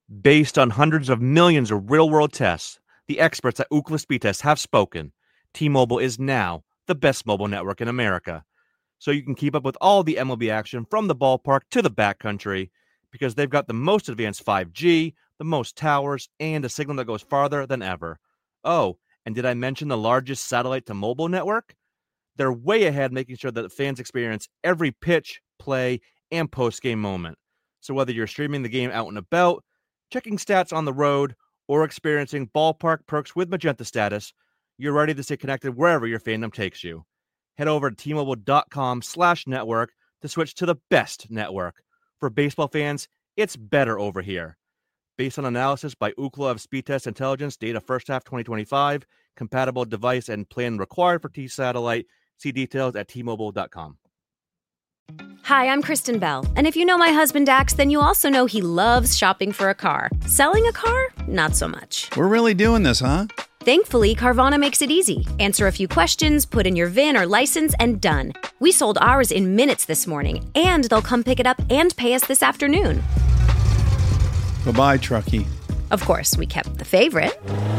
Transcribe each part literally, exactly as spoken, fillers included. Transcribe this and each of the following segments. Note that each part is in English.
Based on hundreds of millions of real-world tests, the experts at Ookla Speedtest have spoken. T-Mobile is now the best mobile network in America. So you can keep up with all the M L B action from the ballpark to the backcountry because they've got the most advanced five G, the most towers, and a signal that goes farther than ever. Oh, and did I mention the largest satellite-to-mobile network? They're way ahead, making sure that fans experience every pitch, play, and post-game moment. So whether you're streaming the game out and about, checking stats on the road, or experiencing ballpark perks with Magenta Status, you're ready to stay connected wherever your fandom takes you. Head over to T-Mobile.com slash network to switch to the best network. For baseball fans, it's better over here. Based on analysis by Ookla of Speedtest Intelligence, data first half twenty twenty-five, compatible device and plan required for T-Satellite. See details at T Mobile dot com. Hi, I'm Kristen Bell, and if you know my husband Dax, then you also know he loves shopping for a car. Selling a car? Not so much. We're really doing this, huh? Thankfully, Carvana makes it easy. Answer a few questions, put in your V I N or license, and done. We sold ours in minutes this morning, and they'll come pick it up and pay us this afternoon. Bye-bye, Truckee. Of course, we kept the favorite.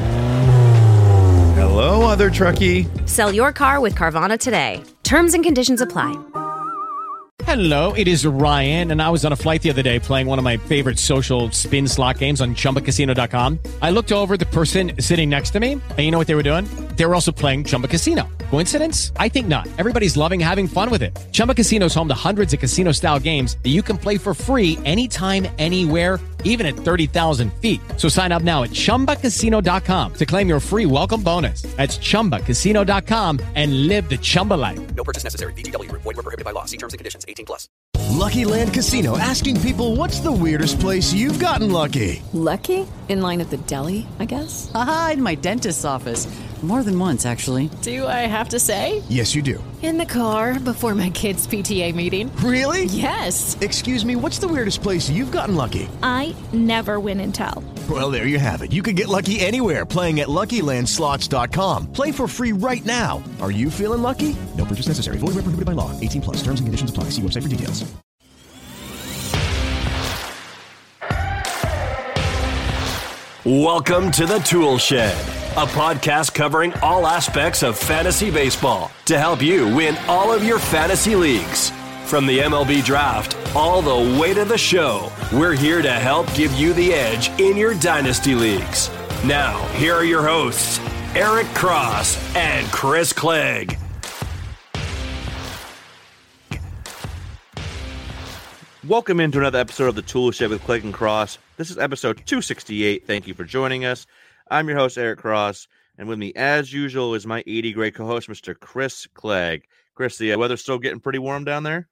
Hello, other Truckee. Sell your car with Carvana today. Terms and conditions apply. Hello, it is Ryan, and I was on a flight the other day playing one of my favorite social spin slot games on Chumba Casino dot com. I looked over at the person sitting next to me, and you know what they were doing? They were also playing Chumba Casino. Coincidence? I think not. Everybody's loving having fun with it. Chumba Casino is home to hundreds of casino-style games that you can play for free anytime, anywhere, even at thirty thousand feet. So sign up now at Chumba Casino dot com to claim your free welcome bonus. That's Chumba Casino dot com and live the Chumba life. No purchase necessary. V G W. Void where prohibited by law. See terms and conditions. eighteen plus. Lucky Land Casino, asking people, what's the weirdest place you've gotten lucky? Lucky? In line at the deli, I guess? Aha, in my dentist's office. More than once, actually. Do I have to say? Yes, you do. In the car before my kids' P T A meeting. Really? Yes. Excuse me, what's the weirdest place you've gotten lucky? I never win and tell. Well, there you have it. You can get lucky anywhere, playing at Lucky Land Slots dot com. Play for free right now. Are you feeling lucky? No purchase necessary. Void where prohibited by law. eighteen plus. Terms and conditions apply. See website for details. Welcome to the Tool Shed, a podcast covering all aspects of fantasy baseball to help you win all of your fantasy leagues. From the M L B draft all the way to the show, we're here to help give you the edge in your dynasty leagues. Now, here are your hosts, Eric Cross and Chris Clegg. Welcome into another episode of the Tool Shed with Clegg and Cross. This is episode two sixty-eight. Thank you for joining us. I'm your host, Eric Cross, and with me, as usual, is my eighty grade co-host, Mister Chris Clegg. Chris, the weather's still getting pretty warm down there?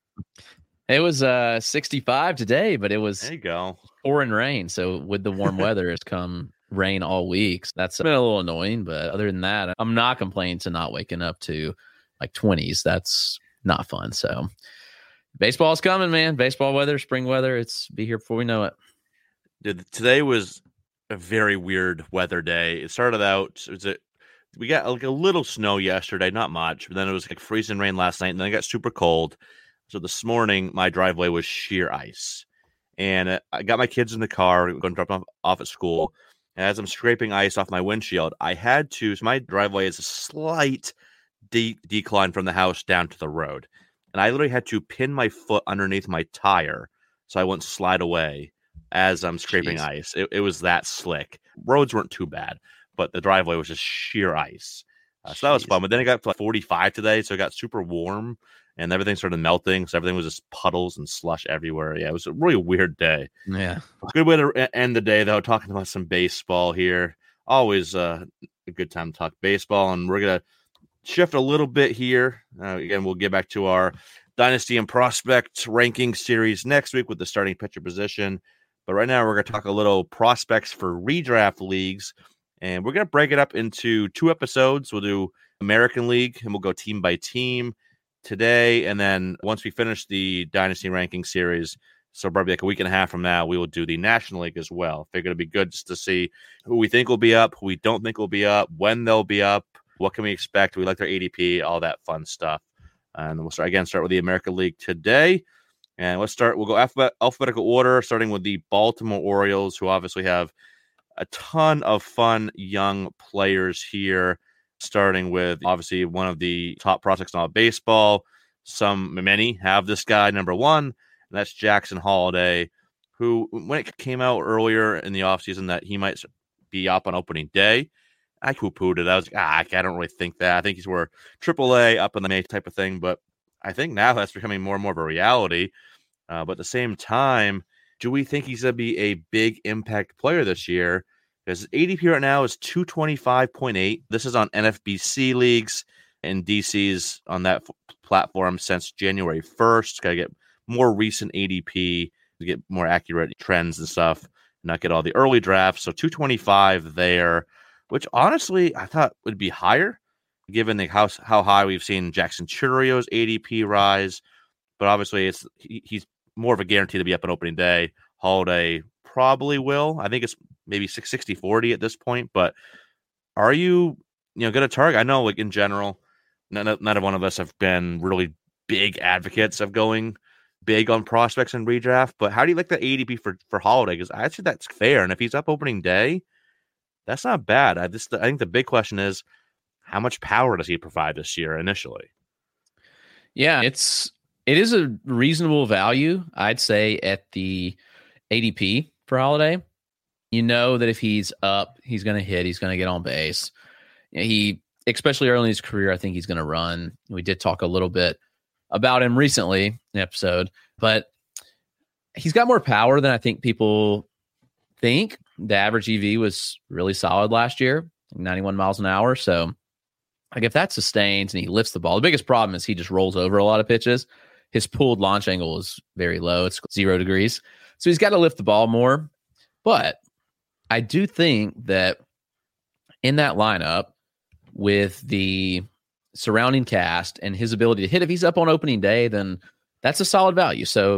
It was uh, sixty-five today, but it was there you go. pouring rain. So with the warm weather, it's come rain all week. So that's been a little annoying, but other than that, I'm not complaining to not waking up to like twenties. That's not fun. So baseball's coming, man. Baseball weather, spring weather. It's be here before we know it. Dude, today was a very weird weather day. It started out, it was a, we got like a little snow yesterday, not much, but then it was like freezing rain last night, and then it got super cold. So this morning, my driveway was sheer ice. And uh, I got my kids in the car, going to drop them off at school. And as I'm scraping ice off my windshield, I had to, so my driveway is a slight de- decline from the house down to the road. And I literally had to pin my foot underneath my tire so I wouldn't slide away as I'm scraping Jeez. ice. It, it was that slick. Roads weren't too bad, but the driveway was just sheer ice. Uh, so that was fun. But then it got to like forty-five today, so it got super warm, and everything started melting. So everything was just puddles and slush everywhere. Yeah, it was a really weird day. Yeah. Good way to end the day, though, talking about some baseball here. Always uh, a good time to talk baseball, and we're going to shift a little bit here. Uh, again, we'll get back to our Dynasty and Prospect ranking series next week with the starting pitcher position. But right now, we're going to talk a little prospects for redraft leagues. And we're going to break it up into two episodes. We'll do American League, and we'll go team by team today. And then once we finish the Dynasty ranking series, so probably like a week and a half from now, we will do the National League as well. Figure it'd be good just to see who we think will be up, who we don't think will be up, when they'll be up, what can we expect, we like their A D P, all that fun stuff. And we'll start again, start with the American League today. And let's start. We'll go alphabet, alphabetical order, starting with the Baltimore Orioles, who obviously have a ton of fun young players here, starting with obviously one of the top prospects in all of baseball. Some, many have this guy number one, and that's Jackson Holliday, who, when it came out earlier in the offseason that he might be up on opening day, I poo-pooed it. I was like, ah, I don't really think that. I think he's more triple A up in the May type of thing, but I think now that's becoming more and more of a reality. Uh, but at the same time, do we think he's going to be a big impact player this year? Because his A D P right now is two twenty-five point eight. This is on N F B C leagues, and D C's on that f- platform since January first. Got to get more recent A D P to get more accurate trends and stuff, not get all the early drafts. So two twenty-five there, which honestly I thought would be higher, given the how, how high we've seen Jackson Churrio's A D P rise. But obviously, it's he, he's more of a guarantee to be up on opening day. Holliday probably will. I think it's maybe sixty forty at this point. But are you, you know, going to target? I know, like in general, none, none of one of us have been really big advocates of going big on prospects in redraft. But how do you like the A D P for for Holliday? Because I think that's fair. And if he's up opening day, that's not bad. I just I think the big question is, how much power does he provide this year initially? Yeah, it's it is a reasonable value, I'd say, at the A D P for Holliday. You know that if he's up, he's going to hit, he's going to get on base. He, especially early in his career, I think he's going to run. We did talk a little bit about him recently in the episode, but he's got more power than I think people think. The average E V was really solid last year, ninety-one miles an hour. So, like, if that sustains and he lifts the ball, the biggest problem is he just rolls over a lot of pitches. His pulled launch angle is very low. It's zero degrees. So he's got to lift the ball more. But I do think that in that lineup, with the surrounding cast and his ability to hit, if he's up on opening day, then that's a solid value. So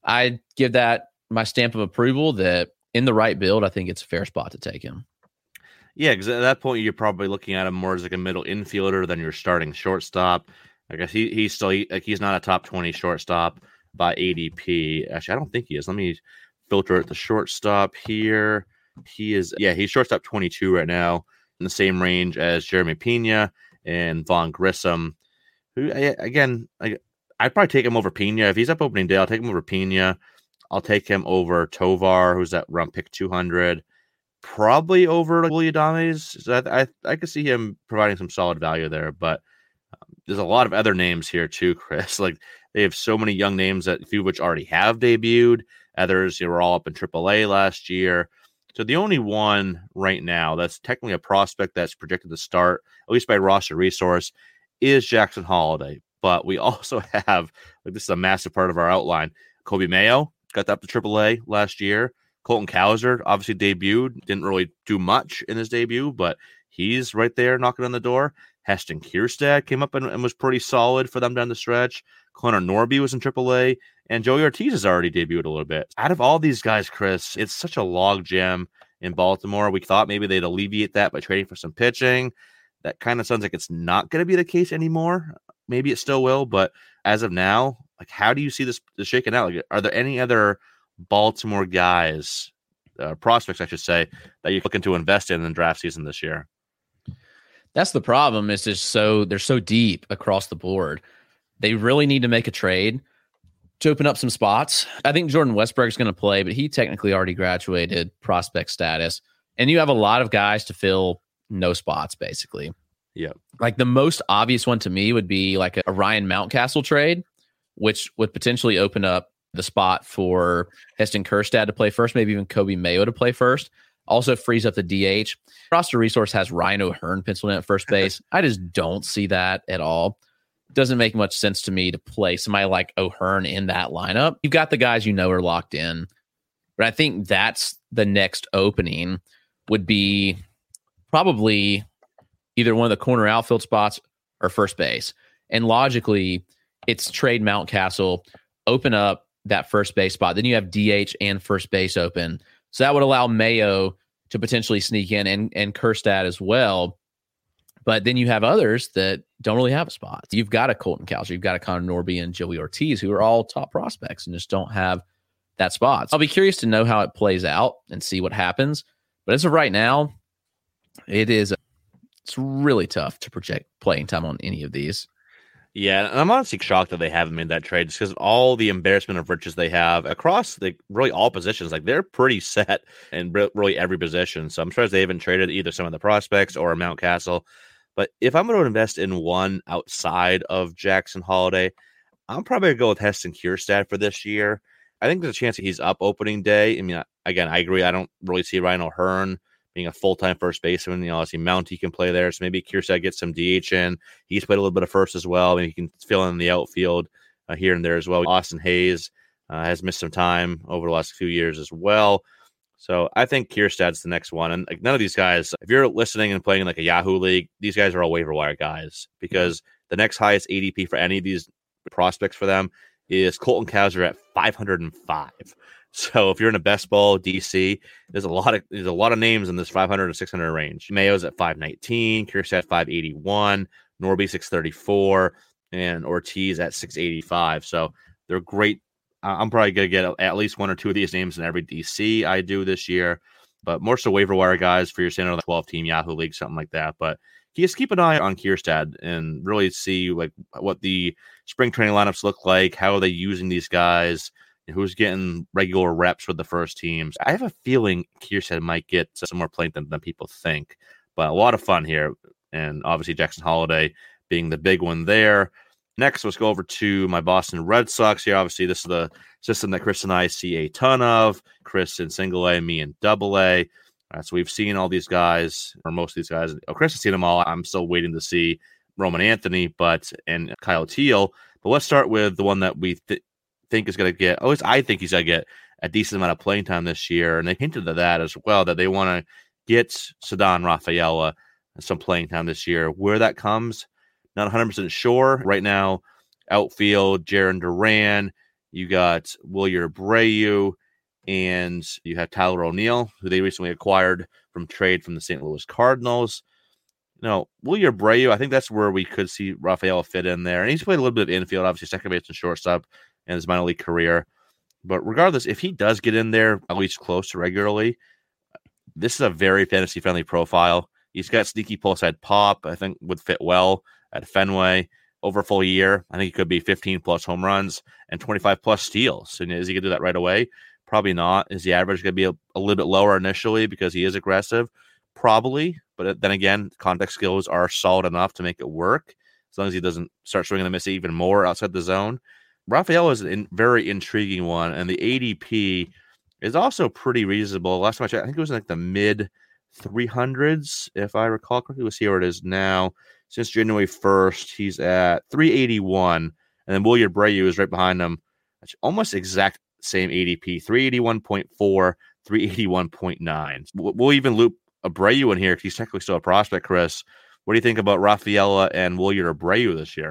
I give that my stamp of approval that in the right build, I think it's a fair spot to take him. Yeah, because at that point, you're probably looking at him more as like a middle infielder than your starting shortstop. I guess he he's still he, like he's not a top twenty shortstop by A D P. Actually, I don't think he is. Let me filter at the shortstop here. He is, yeah, he's shortstop twenty-two right now, in the same range as Jeremy Pena and Vaughn Grissom. Who again, I, I'd probably take him over Pena if he's up opening day. I'll take him over Pena. I'll take him over Tovar, who's at round pick two hundred. Probably over Willie Adames. So I, I I could see him providing some solid value there, but um, there's a lot of other names here too, Chris. Like they have so many young names that a few of which already have debuted. Others, you know, were all up in triple A last year. So the only one right now that's technically a prospect that's projected to start, at least by roster resource, is Jackson Holliday. But we also have, like, this is a massive part of our outline, Kobe Mayo got up to triple A last year. Colton Cowser obviously debuted, didn't really do much in his debut, but he's right there knocking on the door. Heston Kierstad came up and, and was pretty solid for them down the stretch. Connor Norby was in triple A, and Joey Ortiz has already debuted a little bit. Out of all these guys, Chris, it's such a log jam in Baltimore. We thought maybe they'd alleviate that by trading for some pitching. That kind of sounds like it's not going to be the case anymore. Maybe it still will, but as of now, like, how do you see this, this shaking out? Like, are there any other Baltimore guys, uh, prospects, I should say, that you're looking to invest in in draft season this year? That's the problem. Is just so they're so deep across the board. They really need to make a trade to open up some spots. I think Jordan Westburg is going to play, but he technically already graduated prospect status. And you have a lot of guys to fill no spots, basically. Yeah. Like the most obvious one to me would be like a, a Ryan Mountcastle trade, which would potentially open up the spot for Heston Kjerstad to play first, maybe even Kobe Mayo to play first. Also frees up the D H. Roster Resource has Ryan O'Hearn penciled in at first base. I just don't see that at all. Doesn't make much sense to me to play somebody like O'Hearn in that lineup. You've got the guys you know are locked in. But I think that's the next opening would be probably either one of the corner outfield spots or first base. And logically, it's trade Mountcastle, open up that first base spot. Then you have D H and first base open. So that would allow Mayo to potentially sneak in and, and Kjerstad as well. But then you have others that don't really have a spot. You've got a Colton Cowser, you've got a Connor Norby and Joey Ortiz, who are all top prospects and just don't have that spot. So I'll be curious to know how it plays out and see what happens. But as of right now, it is it's really tough to project playing time on any of these. Yeah, and I'm honestly shocked that they haven't made that trade just because of all the embarrassment of riches they have across the really all positions. Like, they're pretty set in really every position. So I'm surprised they haven't traded either some of the prospects or Mountcastle. But if I'm going to invest in one outside of Jackson Holiday, I'm probably going to go with Heston Kjerstad for this year. I think there's a chance that he's up opening day. I mean, again, I agree. I don't really see Ryan O'Hearn being a full-time first baseman. You know, obviously Mountie can play there, so maybe Kjerstad gets some D H in. He's played a little bit of first as well. Maybe he can fill in the outfield uh, here and there as well. Austin Hayes uh, has missed some time over the last few years as well. So I think Kjerstad's the next one. And like, none of these guys, if you're listening and playing in like a Yahoo league, these guys are all waiver wire guys, because the next highest A D P for any of these prospects for them is Colton Cowser at five hundred five. So if you're in a best ball D C, there's a lot of there's a lot of names in this five hundred to six hundred range. Mayo's at five nineteen, Kjerstad five eighty-one, Norby six thirty-four, and Ortiz at six eighty-five. So they're great. I'm probably going to get at least one or two of these names in every D C I do this year, but more so waiver wire guys for your standard twelve team Yahoo league, something like that. But just keep an eye on Kjerstad and really see like what the spring training lineups look like. How are they using these guys? Who's getting regular reps with the first teams? I have a feeling Kjerstad might get some more playing than, than people think, but a lot of fun here. And obviously Jackson Holiday being the big one there. Next, let's go over to my Boston Red Sox here. Obviously, this is the system that Chris and I see a ton of. Chris in single A, me in double A. Uh, so we've seen all these guys, or most of these guys. Oh, Chris has seen them all. I'm still waiting to see Roman Anthony, but and Kyle Teal. But let's start with the one that we th- think is going to get, at least I think he's going to get a decent amount of playing time this year. And they hinted at that as well, that they want to get Ceddanne Rafaela some playing time this year. Where that comes, not one hundred percent sure. Right now, outfield, Jarren Duran, you got Wilyer Abreu, and you have Tyler O'Neill, who they recently acquired from trade from the Saint Louis Cardinals. You know, Wilyer Abreu, I think that's where we could see Rafaela fit in there. And he's played a little bit of infield, obviously second base and shortstop in his minor league career. But regardless, if he does get in there at least close to regularly, this is a very fantasy-friendly profile. He's got sneaky pull-side pop, I think would fit well at Fenway. Over a full year, I think he could be fifteen-plus home runs and twenty-five-plus steals. And is he going to do that right away? Probably not. Is the average going to be a, a little bit lower initially because he is aggressive? Probably. But then again, contact skills are solid enough to make it work, as long as he doesn't start swinging the miss even more outside the zone. Rafaela is a very intriguing one, and the A D P is also pretty reasonable. Last time I checked, I think it was in like the mid three hundreds, if I recall correctly. Let's see where it is now. Since January first, he's at three eighty-one, and then Wilyer Abreu is right behind him. That's almost exact same A D P, three eighty-one point four, three eighty-one point nine. We'll even loop Abreu in here because he's technically still a prospect, Chris. What do you think about Rafaela and Wilyer Abreu this year?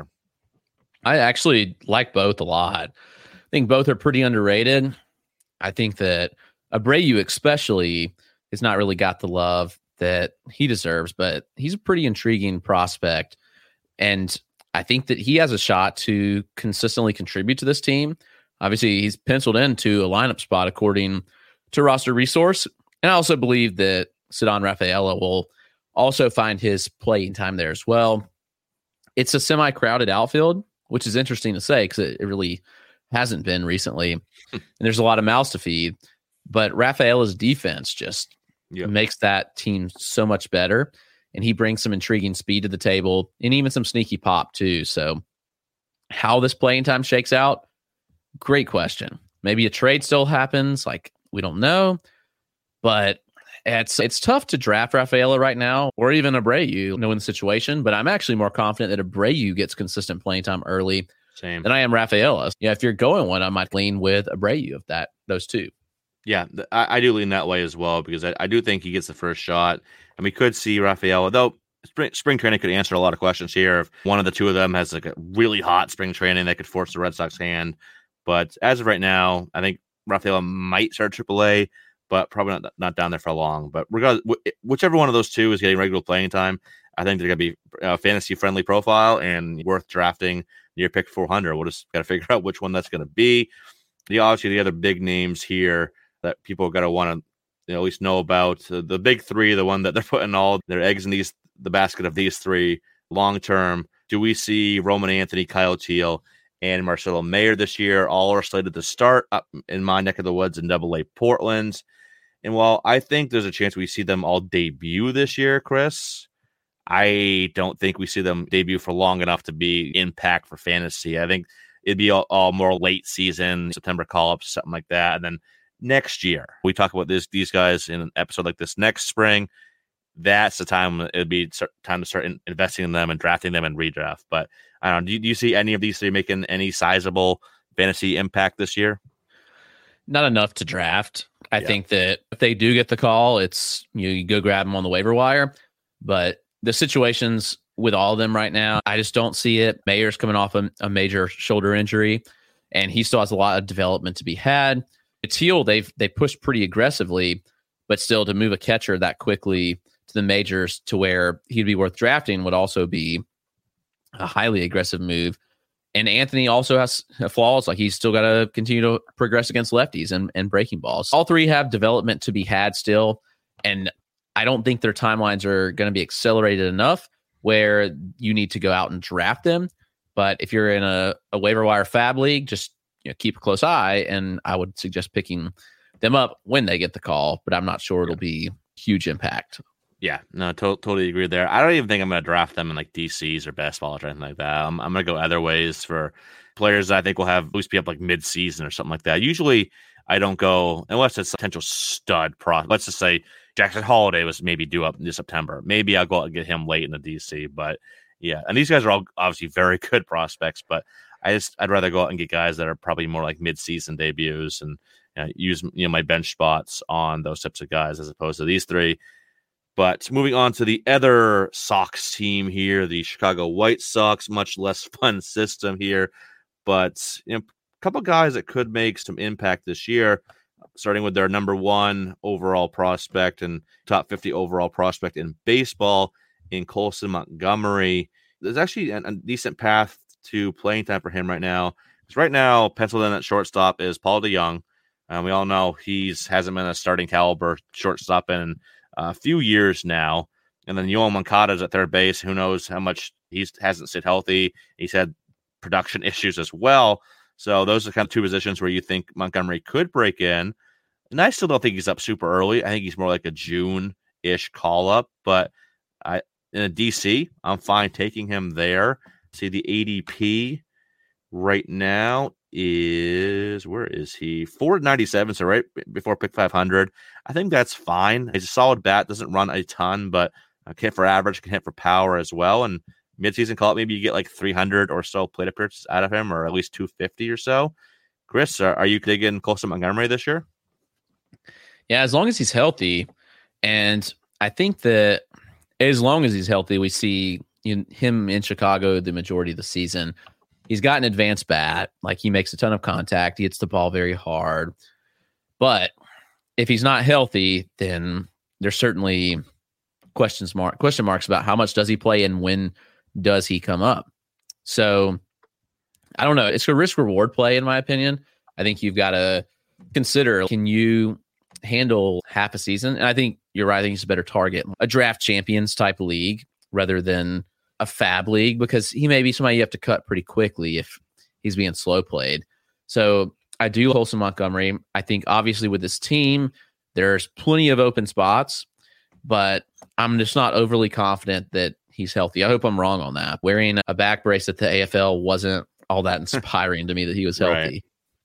I actually like both a lot. I think both are pretty underrated. I think that Abreu especially has not really got the love that he deserves, but he's a pretty intriguing prospect. And I think that he has a shot to consistently contribute to this team. Obviously, he's penciled into a lineup spot according to Roster Resource. And I also believe that Ceddanne Rafaela will also find his playing time there as well. It's a semi-crowded outfield, which is interesting to say because it, it really hasn't been recently. And there's a lot of mouths to feed. But Rafaela's defense just yep. makes that team so much better. And he brings some intriguing speed to the table and even some sneaky pop too. So how this playing time shakes out, great question. Maybe a trade still happens. Like, we don't know. But it's it's tough to draft Rafaela right now, or even Abreu, knowing the situation. But I'm actually more confident that Abreu gets consistent playing time early Same. than I am Rafaela. Yeah, if you're going one, I might lean with Abreu of that those two. Yeah, I, I do lean that way as well, because I, I do think he gets the first shot. And we could see Rafaela, though spring, spring training could answer a lot of questions here. If one of the two of them has like a really hot spring training, that could force the Red Sox hand. But as of right now, I think Rafaela might start triple A, but probably not, not down there for long. But regardless, whichever one of those two is getting regular playing time, I think they're going to be a fantasy-friendly profile and worth drafting near pick four hundred. We'll just got to figure out which one that's going to be. The obviously the other big names here that people are going to want to you know, at least know about uh, the big three, the one that they're putting all their eggs in these the basket of these three long term. Do we see Roman Anthony, Kyle Teal, and Marcelo Mayer this year? All are slated to start up in my neck of the woods in Double A Portland. And while I think there's a chance we see them all debut this year, Chris, I don't think we see them debut for long enough to be impact for fantasy. I think it'd be all, all more late season, September call-ups, something like that. And then next year, we talk about this these guys in an episode like this next spring. That's the time it'd be time to start in, investing in them and drafting them and redraft. But I don't know. Do you, do you see any of these three making any sizable fantasy impact this year? Not enough to draft. I Yeah. think that if they do get the call, it's you, know, you go grab them on the waiver wire. But the situations with all of them right now, I just don't see it. Mayer's coming off a, a major shoulder injury, and he still has a lot of development to be had. Teal, they've they pushed pretty aggressively, but still to move a catcher that quickly to the majors to where he'd be worth drafting would also be a highly aggressive move. And Anthony also has flaws. Like he's still got to continue to progress against lefties and, and breaking balls. All three have development to be had still. And I don't think their timelines are going to be accelerated enough where you need to go out and draft them. But if you're in a, a waiver wire fab league, just you know, keep a close eye. And I would suggest picking them up when they get the call, but I'm not sure it'll be huge impact. Yeah, no, to- totally agree there. I don't even think I'm going to draft them in like D Cs or best ball or anything like that. I'm, I'm going to go other ways for players that I think will have at least be up like mid-season or something like that. Usually I don't go, unless it's a potential stud pro. Let's just say Jackson Holiday was maybe due up in September. Maybe I'll go out and get him late in the D C, but yeah. And these guys are all obviously very good prospects, but I just, I'd rather go out and get guys that are probably more like mid-season debuts and you know, use you know my bench spots on those types of guys as opposed to these three. But moving on to the other Sox team here, the Chicago White Sox, much less fun system here, but you know, a couple guys that could make some impact this year, starting with their number one overall prospect and top fifty overall prospect in baseball in Colson Montgomery. There's actually a, a decent path to playing time for him right now. Because right now, penciled in at shortstop is Paul DeJong. Um, we all know he's hasn't been a starting caliber shortstop in a few years now. And then Yoel Moncada's at third base. Who knows how much he hasn't stayed healthy. He's had production issues as well. So those are kind of two positions where you think Montgomery could break in. And I still don't think he's up super early. I think he's more like a June-ish call-up. But I in a D C, I'm fine taking him there. See, the A D P right now is, where is he? four ninety-seven, so right before pick five hundred. I think that's fine. He's a solid bat, doesn't run a ton, but can hit for average, can hit for power as well. And midseason call, maybe you get like three hundred or so plate appearances out of him, or at least two fifty or so. Chris, are, are you digging Colson Montgomery this year? Yeah, as long as he's healthy. And I think that as long as he's healthy, we see you know, him in Chicago the majority of the season. He's got an advanced bat. Like, he makes a ton of contact. He hits the ball very hard. But if he's not healthy, then there's certainly questions mark, question marks about how much does he play and when does he come up. So I don't know. It's a risk-reward play, in my opinion. I think you've got to consider, can you handle half a season? And I think you're right. I think he's a better target. A draft champions type league rather than a fab league, because he may be somebody you have to cut pretty quickly if he's being slow played. So I do Colson Montgomery. I think obviously with this team, there's plenty of open spots, but I'm just not overly confident that he's healthy. I hope I'm wrong on that. Wearing a back brace at the A F L wasn't all that inspiring to me that he was healthy. Right.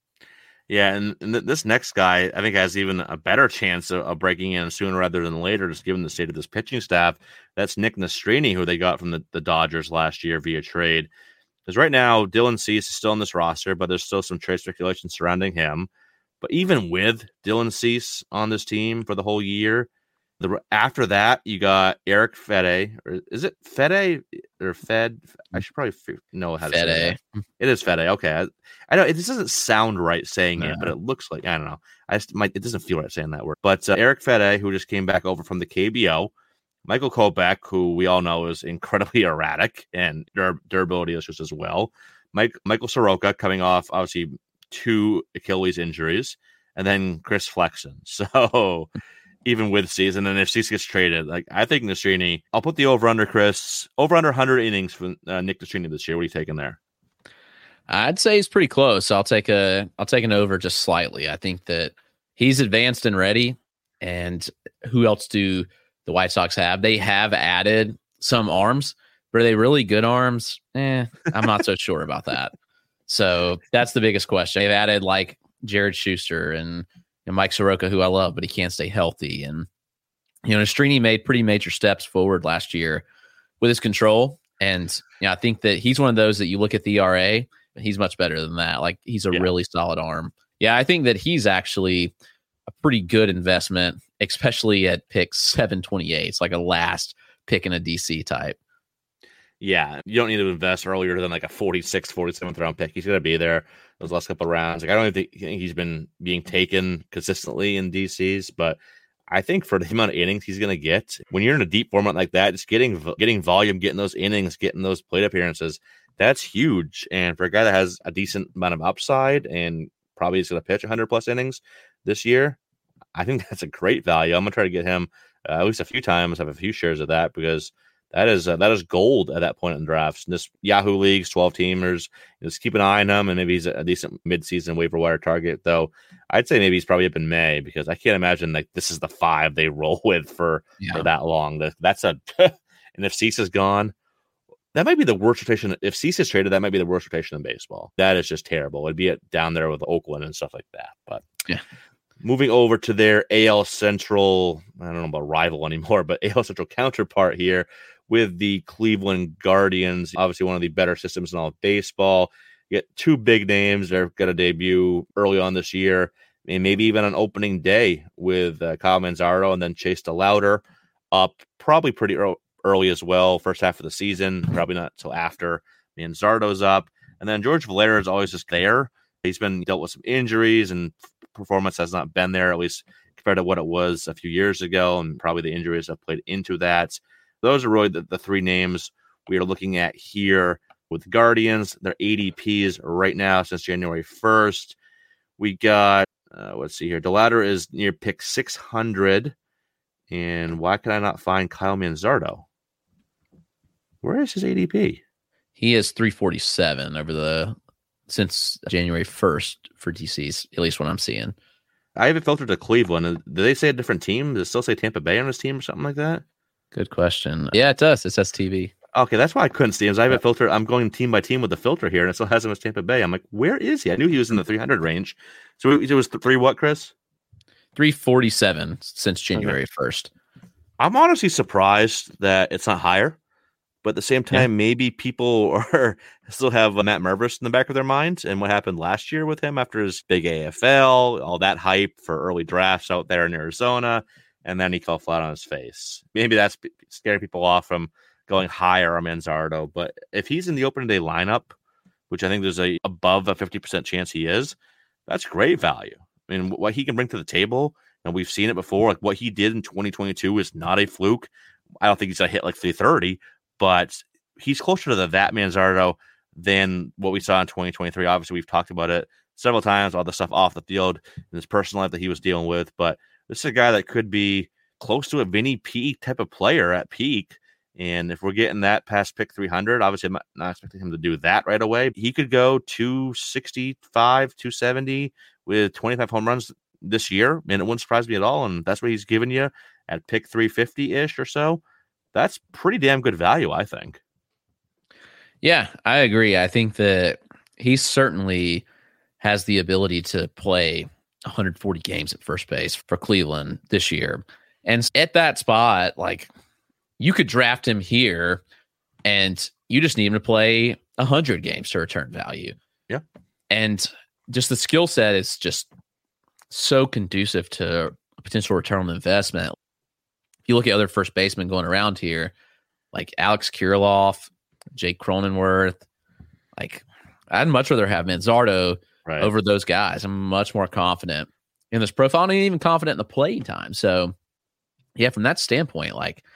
Yeah, and, and th- this next guy, I think, has even a better chance of, of breaking in sooner rather than later, just given the state of this pitching staff. That's Nick Nastrini, who they got from the, the Dodgers last year via trade. Because right now, Dylan Cease is still on this roster, but there's still some trade speculation surrounding him. But even with Dylan Cease on this team for the whole year, the after that, you got Eric Fede. Or is it Fede or Fed? I should probably know how to Fede. say it. It is Fede. Okay. I, I know it just doesn't sound right saying it, but it looks like, I don't know. I just might, it doesn't feel right saying that word. But uh, Eric Fede, who just came back over from the K B O, Michael Kopech, who we all know is incredibly erratic and dur- durability issues as well. Mike Michael Soroka coming off obviously two Achilles injuries, and then Chris Flexen. So even with season, and if Cease gets traded, like I think Nastrini, I'll put the over under Chris over under one hundred innings for uh, Nick Nastrini this year. What are you taking there? I'd say he's pretty close. I'll take a I'll take an over just slightly. I think that he's advanced and ready. And who else do the White Sox have? They have added some arms, but are they really good arms? Eh, I'm not so sure about that. So that's the biggest question. They've added like Jared Schuster and, and Mike Soroka, who I love, but he can't stay healthy. And, you know, Nastrini made pretty major steps forward last year with his control. And, you know, I think that he's one of those that you look at the E R A, but he's much better than that. Like he's a yeah. really solid arm. Yeah, I think that he's actually a pretty good investment, especially at pick seven twenty-eight. It's like a last pick in a D C type. Yeah, you don't need to invest earlier than like a forty-sixth, forty-seventh round pick. He's going to be there those last couple of rounds. Like I don't even think, think he's been being taken consistently in D Cs, but I think for the amount of innings he's going to get, when you're in a deep format like that, just getting getting volume, getting those innings, getting those plate appearances, that's huge. And for a guy that has a decent amount of upside and probably is going to pitch one hundred plus innings this year, I think that's a great value. I'm going to try to get him uh, at least a few times, have a few shares of that, because that is uh, that is gold at that point in drafts. And this Yahoo Leagues, twelve teamers, just keep an eye on him, and maybe he's a decent midseason waiver wire target. Though I'd say maybe he's probably up in May, because I can't imagine like this is the five they roll with for, yeah. for that long. That, that's a and if Cease is gone, that might be the worst rotation. If Cease is traded, that might be the worst rotation in baseball. That is just terrible. It'd be it down there with Oakland and stuff like that. But yeah. Moving over to their A L Central, I don't know about rival anymore, but A L Central counterpart here with the Cleveland Guardians, obviously one of the better systems in all of baseball. You get two big names. They're going to debut early on this year, and maybe even on opening day with uh, Kyle Manzardo and then Chase DeLauter up probably pretty early, early as well. First half of the season, probably not until after Manzardo's up. And then George Valera is always just there. He's been dealt with some injuries, and performance has not been there, at least compared to what it was a few years ago, and probably the injuries have played into that. Those are really the, the three names we are looking at here with the Guardians. Their A D Ps right now since January first. We got, uh, let's see here, DeLauter is near pick six hundred, and why can I not find Kyle Manzardo? Where is his A D P? He is three forty-seven over the since January first for D Cs, at least what I'm seeing. I have it filtered to Cleveland. Do they say a different team? Does it still say Tampa Bay on his team or something like that? Good question. Yeah, it does. It says T V. Okay, that's why I couldn't see him. I have it filtered. I'm going team by team with the filter here, and it still has him as Tampa Bay. I'm like, where is he? I knew he was in the three hundred range. So it was three what, Chris? three forty-seven since January first. I'm honestly surprised that it's not higher. But at the same time, yeah. maybe people are still have uh, Matt Mervis in the back of their minds and what happened last year with him after his big A F L, all that hype for early drafts out there in Arizona, and then he fell flat on his face. Maybe that's scaring people off from going higher on Manzardo. But if he's in the opening day lineup, which I think there's a above a fifty percent chance he is, that's great value. I mean, what he can bring to the table, and we've seen it before, like what he did in twenty twenty-two is not a fluke. I don't think he's going to hit like three thirty, but he's closer to the that Manzardo than what we saw in twenty twenty-three. Obviously, we've talked about it several times, all the stuff off the field in his personal life that he was dealing with. But this is a guy that could be close to a Vinny P type of player at peak. And if we're getting that past pick three hundred, obviously I'm not expecting him to do that right away. He could go two sixty-five, two seventy with twenty-five home runs this year, and it wouldn't surprise me at all. And that's what he's giving you at pick three fifty-ish or so. That's pretty damn good value, I think. Yeah, I agree. I think that he certainly has the ability to play one hundred forty games at first base for Cleveland this year. And at that spot, like, you could draft him here and you just need him to play one hundred games to return value. Yeah. And just the skill set is just so conducive to a potential return on investment. If you look at other first basemen going around here, like Alex Kirilloff, Jake Cronenworth, like I'd much rather have Manzardo right over those guys. I'm much more confident in this profile, and even confident in the playing time. So, yeah, from that standpoint, like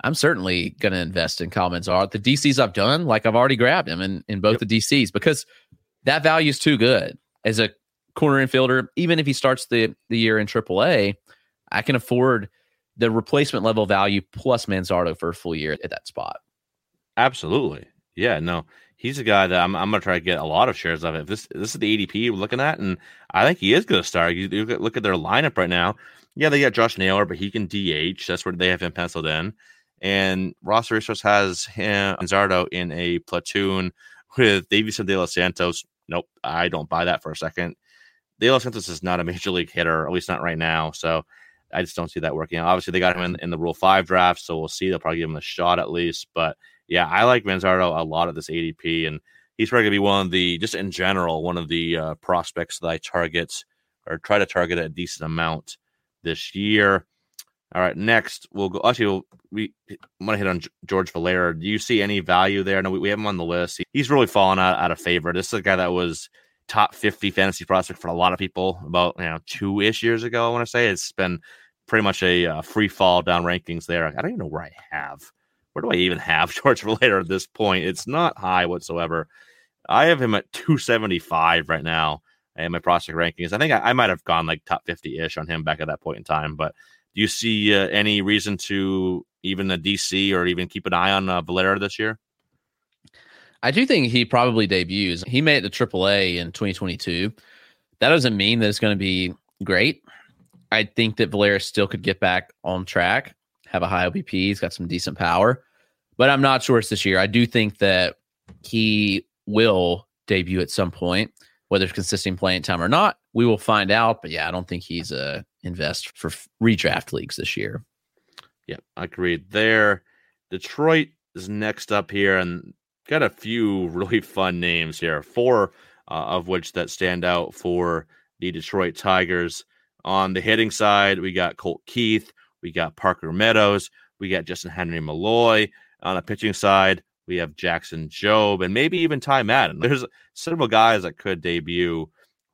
I'm certainly going to invest in Kyle Manzardo. The D Cs I've done, like I've already grabbed him in, in both yep. the D Cs because that value is too good. As a corner infielder, even if he starts the, the year in triple A, I can afford the replacement level value plus Manzardo for a full year at that spot. Absolutely. Yeah, no, he's a guy that I'm, I'm going to try to get a lot of shares of. If this this is the A D P we're looking at, and I think he is going to start. You look at, look at their lineup right now. Yeah, they got Josh Naylor, but he can D H. That's where they have him penciled in. And Ross Rios has him, Manzardo in a platoon with Davison De Los Santos. Nope, I don't buy that for a second. De Los Santos is not a major league hitter, at least not right now. So I just don't see that working out. Obviously, they got him in, in the Rule five draft, so we'll see. They'll probably give him a shot at least. But yeah, I like Manzardo a lot of this A D P, and he's probably going to be one of the, just in general, one of the uh, prospects that I target or try to target a decent amount this year. All right, next we'll go. Actually, we'll, we want to hit on George Valera. Do you see any value there? No, we, we have him on the list. He, he's really fallen out, out of favor. This is a guy that was top fifty fantasy prospect for a lot of people about you know two-ish years ago. I want to say it's been pretty much a uh, free fall down rankings there. I don't even know where I have. Where do I even have George Valera at this point? It's not high whatsoever. I have him at two seventy-five right now in my prospect rankings. I think I, I might have gone like top fifty-ish on him back at that point in time. But do you see uh, any reason to even a D C or even keep an eye on uh, Valera this year? I do think he probably debuts. He made it to triple A in twenty twenty-two. That doesn't mean that it's going to be great. I think that Valera still could get back on track, have a high O B P. He's got some decent power, but I'm not sure it's this year. I do think that he will debut at some point, whether it's consistent playing time or not. We will find out, but yeah, I don't think he's a invest for redraft leagues this year. Yeah, I agree there. Detroit is next up here, and got a few really fun names here, four uh, of which that stand out for the Detroit Tigers. On the hitting side, we got Colt Keith, we got Parker Meadows, we got Justin Henry Malloy. On the pitching side, we have Jackson Jobe, and maybe even Ty Madden. There's several guys that could debut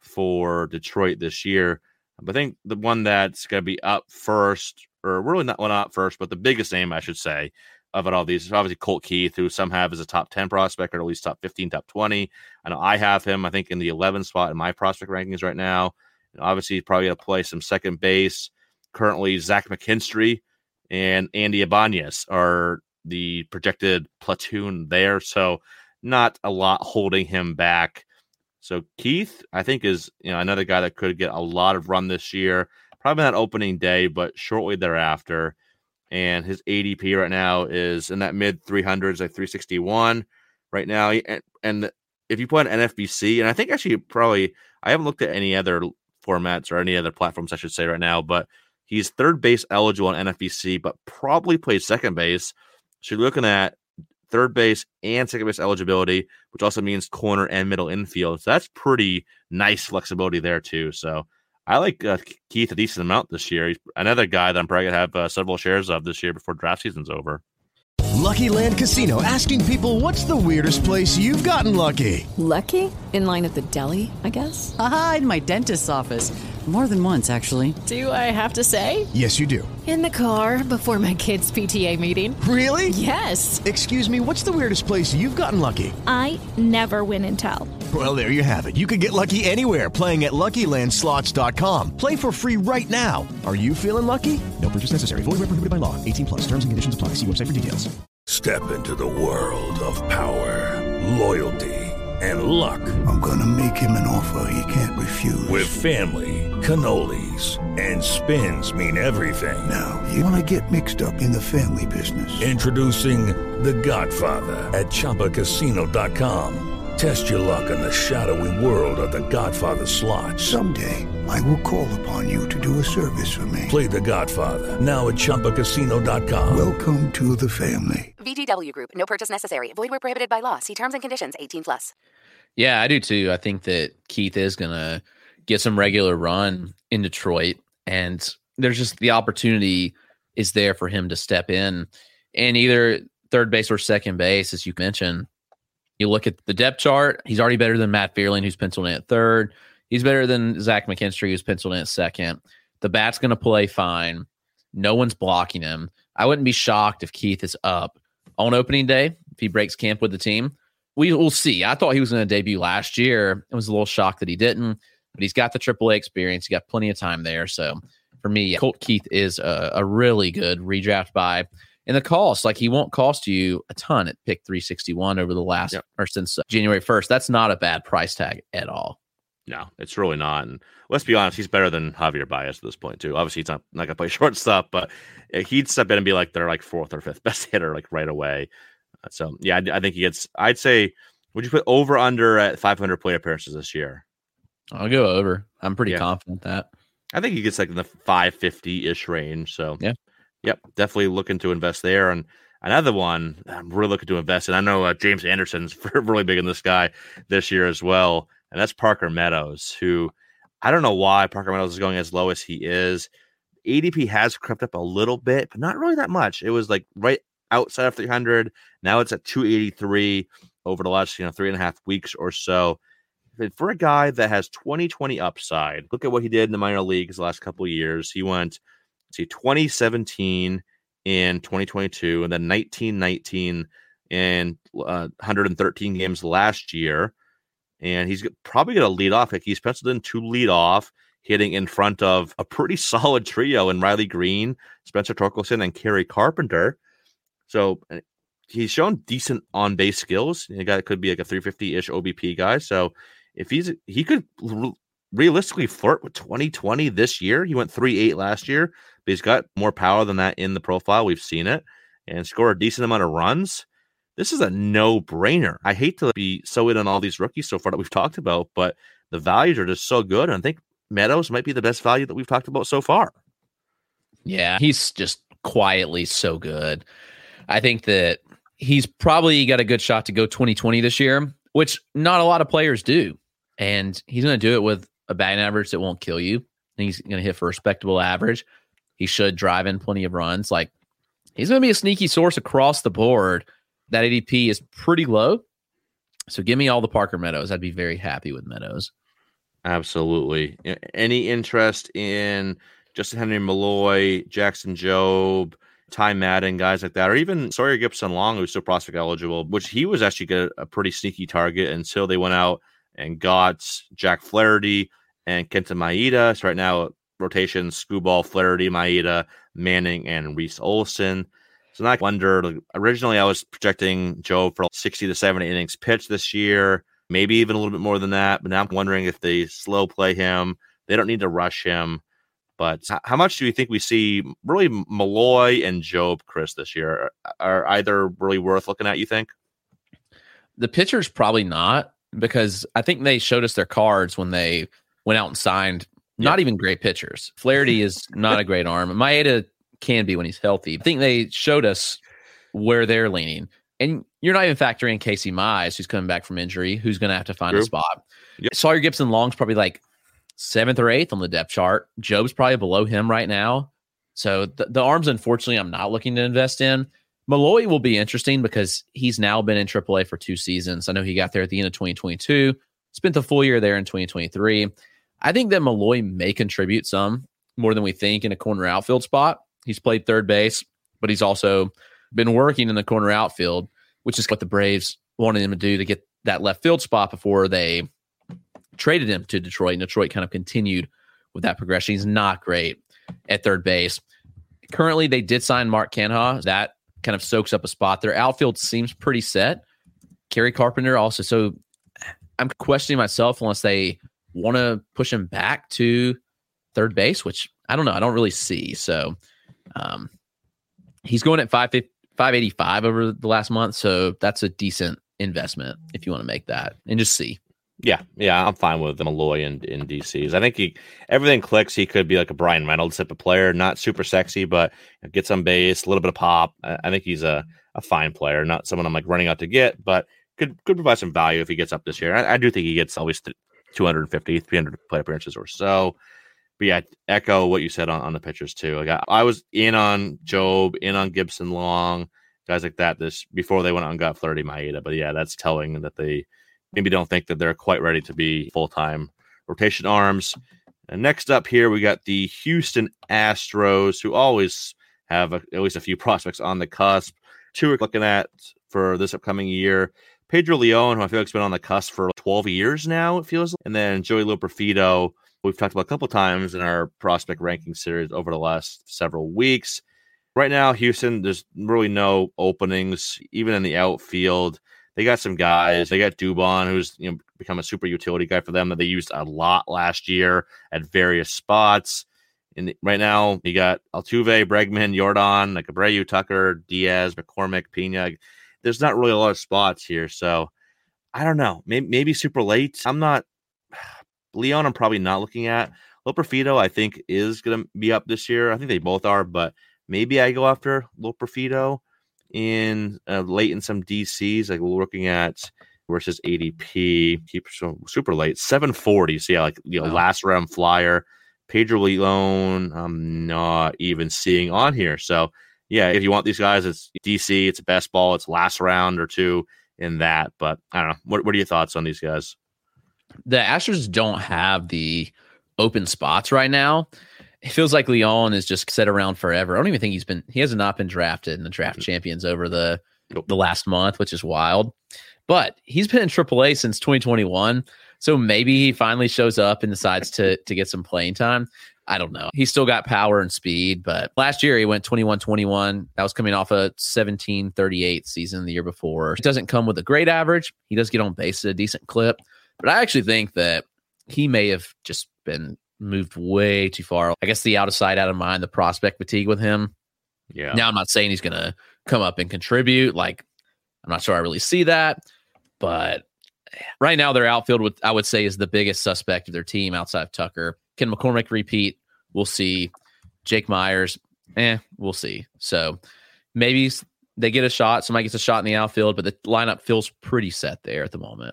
for Detroit this year. But I think the one that's going to be up first, or really not one up first, but the biggest name, I should say, of it all these is obviously Colt Keith, who some have as a top ten prospect, or at least top fifteen, top twenty. I know I have him, I think, in the eleventh spot in my prospect rankings right now. And obviously, he's probably going to play some second base. Currently, Zach McKinstry and Andy Ibanez are the projected platoon there. So not a lot holding him back. So Keith, I think, is you know another guy that could get a lot of run this year. Probably not opening day, but shortly thereafter. And his A D P right now is in that mid three hundreds, like three sixty-one right now. And, and if you put an N F B C, and I think actually probably, I haven't looked at any other formats or any other platforms, I should say right now, but he's third base eligible on N F B C, but probably plays second base. So you're looking at third base and second base eligibility, which also means corner and middle infield. So that's pretty nice flexibility there too. So I like uh, Keith a decent amount this year. He's another guy that I'm probably going to have uh, several shares of this year before draft season's over. Lucky Land Casino, asking people, what's the weirdest place you've gotten lucky? Lucky? In line at the deli, I guess? Aha, in my dentist's office. More than once, actually. Do I have to say? Yes, you do. In the car before my kids' P T A meeting. Really? Yes. Excuse me, what's the weirdest place you've gotten lucky? I never win and tell. Well, there you have it. You can get lucky anywhere, playing at Lucky Land Slots dot com. Play for free right now. Are you feeling lucky? No purchase necessary. Void where prohibited by law. eighteen plus. Terms and conditions apply. See website for details. Step into the world of power, loyalty, and luck. I'm gonna make him an offer he can't refuse. With family, cannolis, and spins mean everything. Now, you wanna get mixed up in the family business. Introducing The Godfather at Chumba Casino dot com. Test your luck in the shadowy world of The Godfather slot. Someday, I will call upon you to do a service for me. Play The Godfather, now at Chumba Casino dot com. Welcome to the family. V G W Group, no purchase necessary. Void where prohibited by law. See terms and conditions, eighteen plus. Yeah, I do too. I think that Keith is going to get some regular run in Detroit, and there's just the opportunity is there for him to step in and either third base or second base, as you mentioned. You look at the depth chart, he's already better than Matt Fearling, who's penciled in at third. He's better than Zach McKinstry, who's penciled in at second. The bat's going to play fine. No one's blocking him. I wouldn't be shocked if Keith is up on opening day, if he breaks camp with the team. We will see. I thought he was going to debut last year. I was a little shocked that he didn't, but he's got the triple A experience. He got plenty of time there. So for me, Colt Keith is a, a really good redraft buy. And the cost, like he won't cost you a ton at pick three sixty-one over the last, yep. or since January first. That's not a bad price tag at all. No, it's really not. And let's be honest, he's better than Javier Baez at this point, too. Obviously, he's not, not going to play shortstop, but he'd step in and be like their like fourth or fifth best hitter, like right away. So, yeah, I, I think he gets, I'd say, would you put over under at five hundred plate appearances this year? I'll go over. I'm pretty yeah. confident that. I think he gets like in the five fifty-ish range. So, yeah. Yep, definitely looking to invest there. And another one I'm really looking to invest in, I know uh, James Anderson's really big in this guy this year as well, and that's Parker Meadows, who I don't know why Parker Meadows is going as low as he is. A D P has crept up a little bit, but not really that much. It was like right outside of three hundred. Now it's at two eighty-three over the last you know three and a half weeks or so. For a guy that has twenty twenty upside, look at what he did in the minor leagues the last couple of years. He went see twenty seventeen in twenty twenty-two and then nineteen nineteen and uh, one hundred thirteen games last year. And he's probably going to lead off. Like he's penciled in to lead off, hitting in front of a pretty solid trio in Riley Green, Spencer Torkelson, and Kerry Carpenter. So he's shown decent on base skills. The guy could be like a three fifty-ish O B P guy. So if he's he could realistically flirt with twenty twenty this year. He went three eight last year, but he's got more power than that in the profile. We've seen it, and score a decent amount of runs. This is a no-brainer. I hate to be so in on all these rookies so far that we've talked about, but the values are just so good. And I think Meadows might be the best value that we've talked about so far. Yeah, he's just quietly so good. I think that he's probably got a good shot to go twenty twenty this year, which not a lot of players do. And he's going to do it with a batting average that won't kill you. And he's going to hit for a respectable average. He should drive in plenty of runs. Like he's going to be a sneaky source across the board. That A D P is pretty low. So give me all the Parker Meadows. I'd be very happy with Meadows. Absolutely. Any interest in Justin Henry Malloy, Jackson Jobe, Ty Madden, guys like that, or even Sawyer Gipson Long, who's still prospect eligible, which he was actually a pretty sneaky target until they went out and got Jack Flaherty and Kenta Maeda. So right now, rotation, Skubal, Flaherty, Maeda, Manning, and Reese Olson. So now I wonder, like, originally I was projecting Joe for sixty to seventy innings pitched this year, maybe even a little bit more than that. But now I'm wondering if they slow play him. They don't need to rush him. But how much do you think we see really Malloy and Jobe, Chris, this year? Are either really worth looking at, you think? The pitchers probably not, because I think they showed us their cards when they went out and signed not yeah. even great pitchers. Flaherty is not a great arm. Maeda can be when he's healthy. I think they showed us where they're leaning. And you're not even factoring in Casey Mize, who's coming back from injury, who's going to have to find True. a spot. Yep. Sawyer Gipson Long's probably like seventh or eighth on the depth chart. Jobe's probably below him right now. So the, the arms, unfortunately, I'm not looking to invest in. Malloy will be interesting because he's now been in triple A for two seasons. I know he got there at the end of twenty twenty-two, spent the full year there in twenty twenty-three. I think that Malloy may contribute some more than we think in a corner outfield spot. He's played third base, but he's also been working in the corner outfield, which is what the Braves wanted him to do to get that left field spot before they traded him to Detroit. And Detroit kind of continued with that progression. He's not great at third base. Currently, they did sign Mark Canha. That kind of soaks up a spot. Their outfield seems pretty set. Kerry Carpenter also. So I'm questioning myself unless they want to push him back to third base, which I don't know. I don't really see. So um, he's going at five eighty-five over the last month. So that's a decent investment if you want to make that and just see. Yeah, yeah, I'm fine with Malloy in, in D Cs. I think he everything clicks. He could be like a Brian Reynolds type of player, not super sexy, but gets on base, a little bit of pop. I, I think he's a, a fine player, not someone I'm like running out to get, but could could provide some value if he gets up this year. I, I do think he gets always two fifty, three hundred play appearances or so. But yeah, echo what you said on, on the pitchers too. Like I, I was in on Jobe, in on Gipson Long, guys like that this before they went out and got Flaherty Maeda. But yeah, that's telling that they maybe don't think that they're quite ready to be full-time rotation arms. And next up here, we got the Houston Astros, who always have a, at least a few prospects on the cusp. Two we're looking at for this upcoming year. Pedro Leon, who I feel like has been on the cusp for twelve years now, it feels like. And then Joey Loperfido, we've talked about a couple times in our prospect ranking series over the last several weeks. Right now, Houston, there's really no openings, even in the outfield. They got some guys. They got Dubon, who's you know become a super utility guy for them that they used a lot last year at various spots. And right now, you got Altuve, Bregman, Jordan, like Abreu, Tucker, Diaz, McCormick, Pena. There's not really a lot of spots here, so I don't know. Maybe, maybe super late. I'm not. Leon, I'm probably not looking at. Loperfido, I think, is going to be up this year. I think they both are, but maybe I go after Loperfido in uh, late in some D Cs. Like we're looking at versus A D P. Keep so super late, seven forty. So yeah, like you know, wow. Last round flyer. Pedro Leon, I'm not even seeing on here. So yeah, if you want these guys, it's D C, it's best ball, it's last round or two in that. But I don't know. What what are your thoughts on these guys? The Astros don't have the open spots right now. It feels like Leon is just set around forever. I don't even think he's been, he has not been drafted in the draft champions over the, nope. the last month, which is wild. But he's been in triple A since twenty twenty-one. So maybe he finally shows up and decides to, to get some playing time. I don't know. He's still got power and speed, but last year he went twenty-one twenty-one. That was coming off a seventeen thirty-eight season the year before. He doesn't come with a great average. He does get on base at a decent clip. But I actually think that he may have just been moved way too far. I guess the out of sight, out of mind, the prospect fatigue with him. Yeah. Now I'm not saying he's going to come up and contribute. Like, I'm not sure I really see that. But right now their outfield, with I would say, is the biggest suspect of their team outside of Tucker. Can McCormick repeat? We'll see. Jake Myers, eh, we'll see. So maybe they get a shot. Somebody gets a shot in the outfield, but the lineup feels pretty set there at the moment.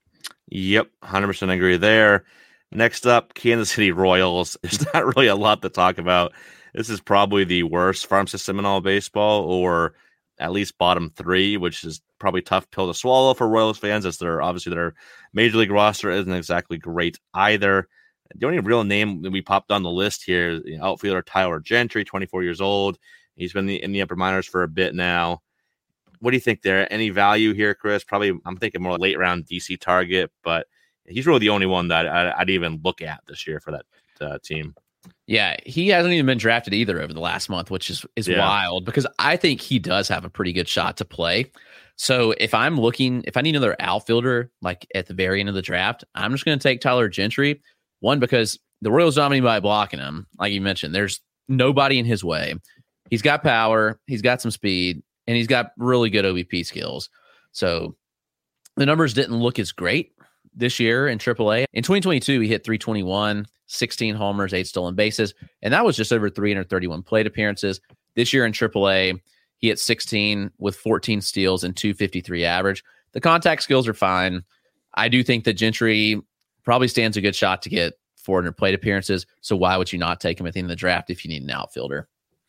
Yep, one hundred percent agree there. Next up, Kansas City Royals. There's not really a lot to talk about. This is probably the worst farm system in all baseball, or at least bottom three, which is probably tough pill to swallow for Royals fans, as they're obviously their major league roster isn't exactly great either. The only real name that we popped on the list here is the outfielder Tyler Gentry, twenty-four years old. He's been in the upper minors for a bit now. What do you think there? Any value here, Chris? Probably, I'm thinking more late round D C target, but he's really the only one that I'd even look at this year for that uh, team. Yeah, he hasn't even been drafted either over the last month, which is is yeah. wild, because I think he does have a pretty good shot to play. So if I'm looking, if I need another outfielder, like at the very end of the draft, I'm just going to take Tyler Gentry. One, because the Royals dominate by blocking him. Like you mentioned, there's nobody in his way. He's got power, he's got some speed, and he's got really good O B P skills. So the numbers didn't look as great this year in triple A. In twenty twenty-two, he hit three twenty-one, sixteen homers, eight stolen bases, and that was just over three hundred thirty-one plate appearances. This year in triple A, he hit sixteen with fourteen steals and two fifty-three average. The contact skills are fine. I do think that Gentry probably stands a good shot to get four hundred plate appearances, so why would you not take him at the end of the draft if you need an outfielder?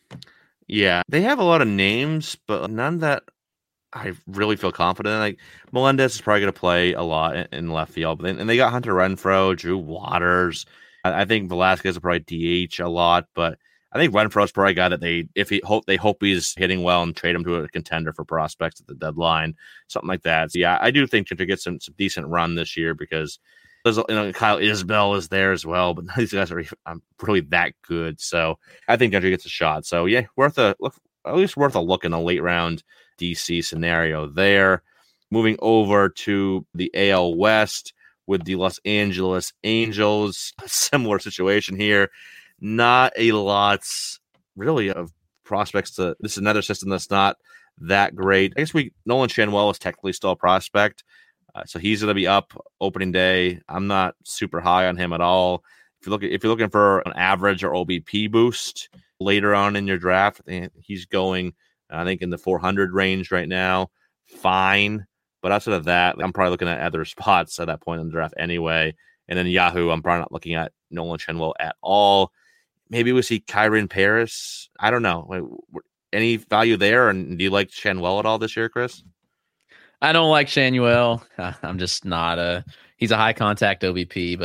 Yeah, they have a lot of names, but none that I really feel confident in. Like Melendez is probably going to play a lot in, in left field, but then, and they got Hunter Renfroe, Drew Waters. I, I think Velasquez will probably D H a lot, but I think Renfroe's probably a guy that they, if he hope they hope he's hitting well and trade him to a contender for prospects at the deadline, something like that. So yeah, I do think to get some, some decent run this year, because there's, you know, Kyle Isbell is there as well, but none of these guys are um, really that good. So I think Gentry gets a shot. So yeah, worth a look, at least worth a look in a late round D C scenario there. Moving over to the A L West with the Los Angeles Angels, similar situation here. Not a lot really of prospects to, this is another system that's not that great. I guess we Nolan Schanuel is technically still a prospect. Uh, so he's going to be up opening day. I'm not super high on him at all. If you're looking, if you're looking for an average or O B P boost later on in your draft, he's going, I think, in the four hundred range right now. Fine. But outside of that, I'm probably looking at other spots at that point in the draft anyway. And then Yahoo, I'm probably not looking at Nolan Schanuel at all. Maybe we see Kyron Paris. I don't know. Any value there? And do you like Schanuel at all this year, Chris? I don't like Schanuel. I'm just not a, he's a high contact O B P, but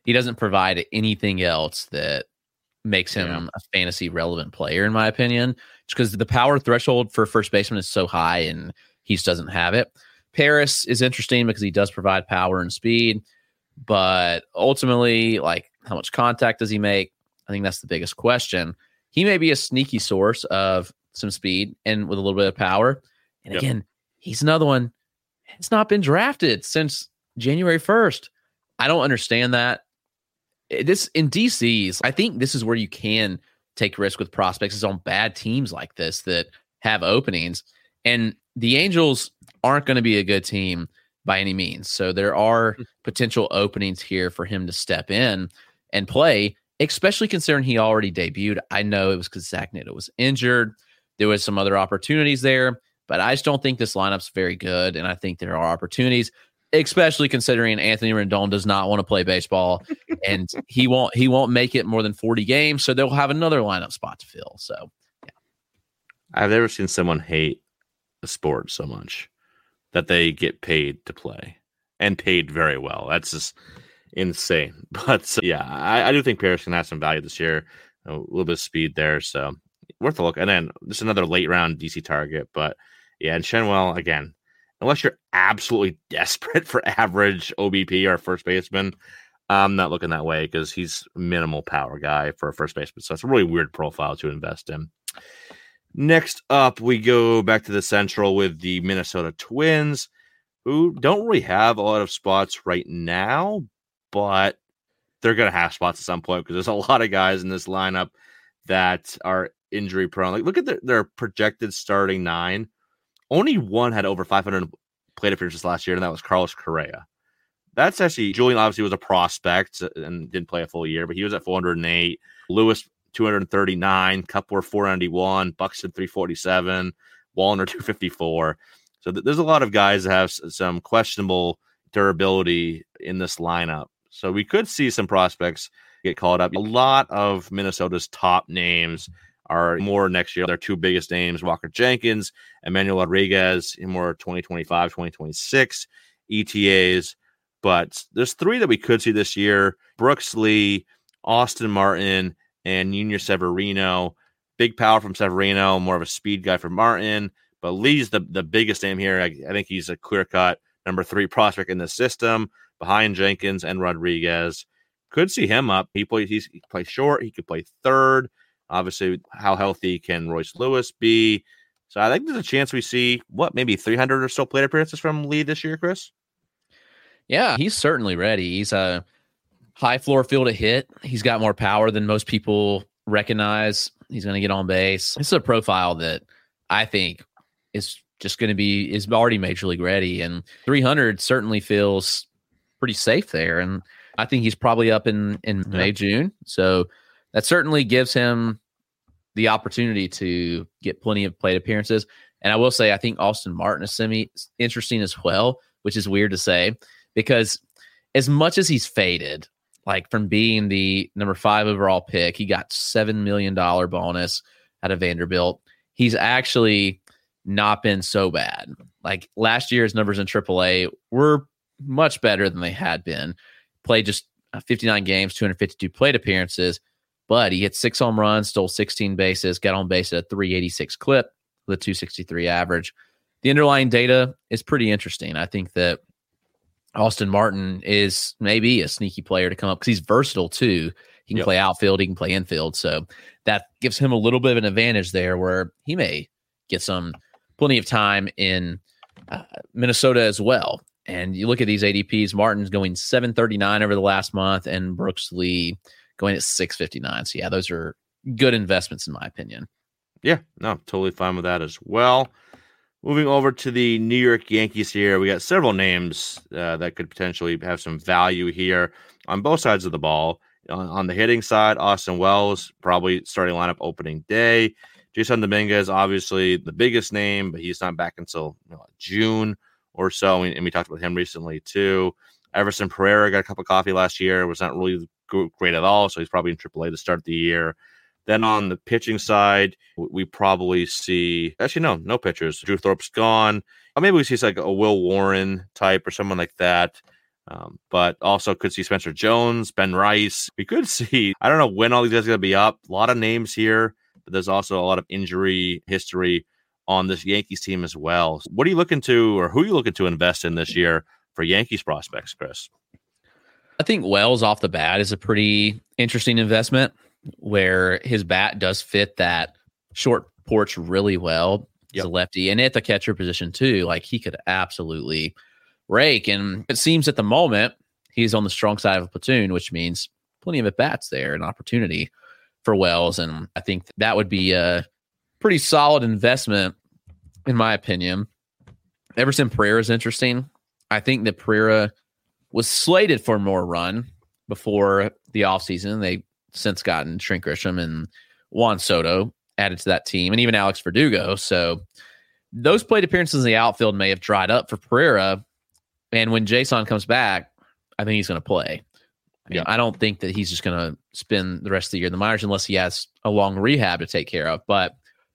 he doesn't provide anything else that makes him yeah. a fantasy relevant player, in my opinion, just because the power threshold for first baseman is so high and he just doesn't have it. Paris is interesting because he does provide power and speed, but ultimately, like, how much contact does he make? I think that's the biggest question. He may be a sneaky source of some speed and with a little bit of power. And yep. again, he's another one. It's not been drafted since January first. I don't understand that. This in D C's, I think this is where you can take risk with prospects is on bad teams like this that have openings. And the Angels aren't going to be a good team by any means. So there are potential openings here for him to step in and play, especially considering he already debuted. I know it was because Zach Neto was injured. There was some other opportunities there, but I just don't think this lineup's very good. And I think there are opportunities, especially considering Anthony Rendon does not want to play baseball and he won't, he won't make it more than forty games. So they'll have another lineup spot to fill. So yeah. I've never seen someone hate a sport so much that they get paid to play and paid very well. That's just insane. But uh, yeah, I, I do think Paris can have some value this year. A little bit of speed there. So worth a look. And then just another late round D C target. But yeah, and Shenwell, again, unless you're absolutely desperate for average O B P or first baseman, I'm not looking that way because he's a minimal power guy for a first baseman. So it's a really weird profile to invest in. Next up, we go back to the Central with the Minnesota Twins, who don't really have a lot of spots right now, but they're going to have spots at some point because there's a lot of guys in this lineup that are injury prone. Like, look at their, their projected starting nine. Only one had over five hundred plate appearances last year, and that was Carlos Correa. That's actually, Julian obviously was a prospect and didn't play a full year, but he was at four hundred eight. Lewis, two hundred thirty-nine. Cupworth, four ninety-one. Buxton, three forty-seven. Wallner, two fifty-four. So th- there's a lot of guys that have s- some questionable durability in this lineup. So we could see some prospects get called up. A lot of Minnesota's top names are more next year. Their two biggest names, Walker Jenkins, Emmanuel Rodriguez, in more twenty twenty-five, twenty twenty-six E T As. But there's three that we could see this year: Brooks Lee, Austin Martin, and Junior Severino. Big power from Severino, more of a speed guy for Martin. But Lee's the, the biggest name here. I, I think he's a clear-cut number three prospect in the system, behind Jenkins and Rodriguez. Could see him up. He plays, he's, he plays short. He could play third. Obviously, how healthy can Royce Lewis be? So I think there's a chance we see, what, maybe three hundred or so plate appearances from Lee this year, Chris? Yeah, he's certainly ready. He's a high floor field to hit. He's got more power than most people recognize. He's going to get on base. This is a profile that I think is just going to be, is already major league ready. And three hundred certainly feels pretty safe there. And I think he's probably up in, in yeah. May, June. So that certainly gives him the opportunity to get plenty of plate appearances. And I will say, I think Austin Martin is semi interesting as well, which is weird to say, because as much as he's faded, like from being the number five overall pick, he got seven million dollars bonus out of Vanderbilt. He's actually not been so bad. Like last year's numbers in triple A were much better than they had been. Played just fifty-nine games, two hundred fifty-two plate appearances, but he hit six home runs, stole sixteen bases, got on base at a three eighty-six clip with a two sixty-three average. The underlying data is pretty interesting. I think that Austin Martin is maybe a sneaky player to come up because he's versatile too. He can yep. play outfield, he can play infield. So that gives him a little bit of an advantage there where he may get some plenty of time in uh, Minnesota as well. And you look at these A D Ps, Martin's going seven thirty-nine over the last month and Brooks Lee going at six fifty-nine. So yeah, those are good investments in my opinion. Yeah, no, totally fine with that as well. Moving over to the New York Yankees here, we got several names uh, that could potentially have some value here on both sides of the ball. On, on the hitting side, Austin Wells, probably starting lineup opening day. Jason Dominguez, obviously the biggest name, but he's not back until you know, June or so, and we talked about him recently too. Everson Pereira got a cup of coffee last year, was not really great at all, so he's probably in triple A to start the year. Then on the pitching side, we probably see, actually, no, no pitchers. Drew Thorpe's gone. Or maybe we see like a Will Warren type or someone like that. Um, but also could see Spencer Jones, Ben Rice. We could see, I don't know when all these guys are going to be up. A lot of names here, but there's also a lot of injury history on this Yankees team as well. What are you looking to, or who are you looking to invest in this year for Yankees prospects, Chris? I think Wells off the bat is a pretty interesting investment where his bat does fit that short porch really well. He's yep. a lefty, and at the catcher position too, like he could absolutely rake. And it seems at the moment he's on the strong side of a platoon, which means plenty of at bats there, an opportunity for Wells. And I think that would be a pretty solid investment, in my opinion. Everson Pereira is interesting. I think that Pereira was slated for more run before the offseason. They since gotten Trent Grisham and Juan Soto added to that team, and even Alex Verdugo. So those plate appearances in the outfield may have dried up for Pereira. And when Jason comes back, I think he's going to play. I mean, yeah. I don't think that he's just going to spend the rest of the year in the minors unless he has a long rehab to take care of. But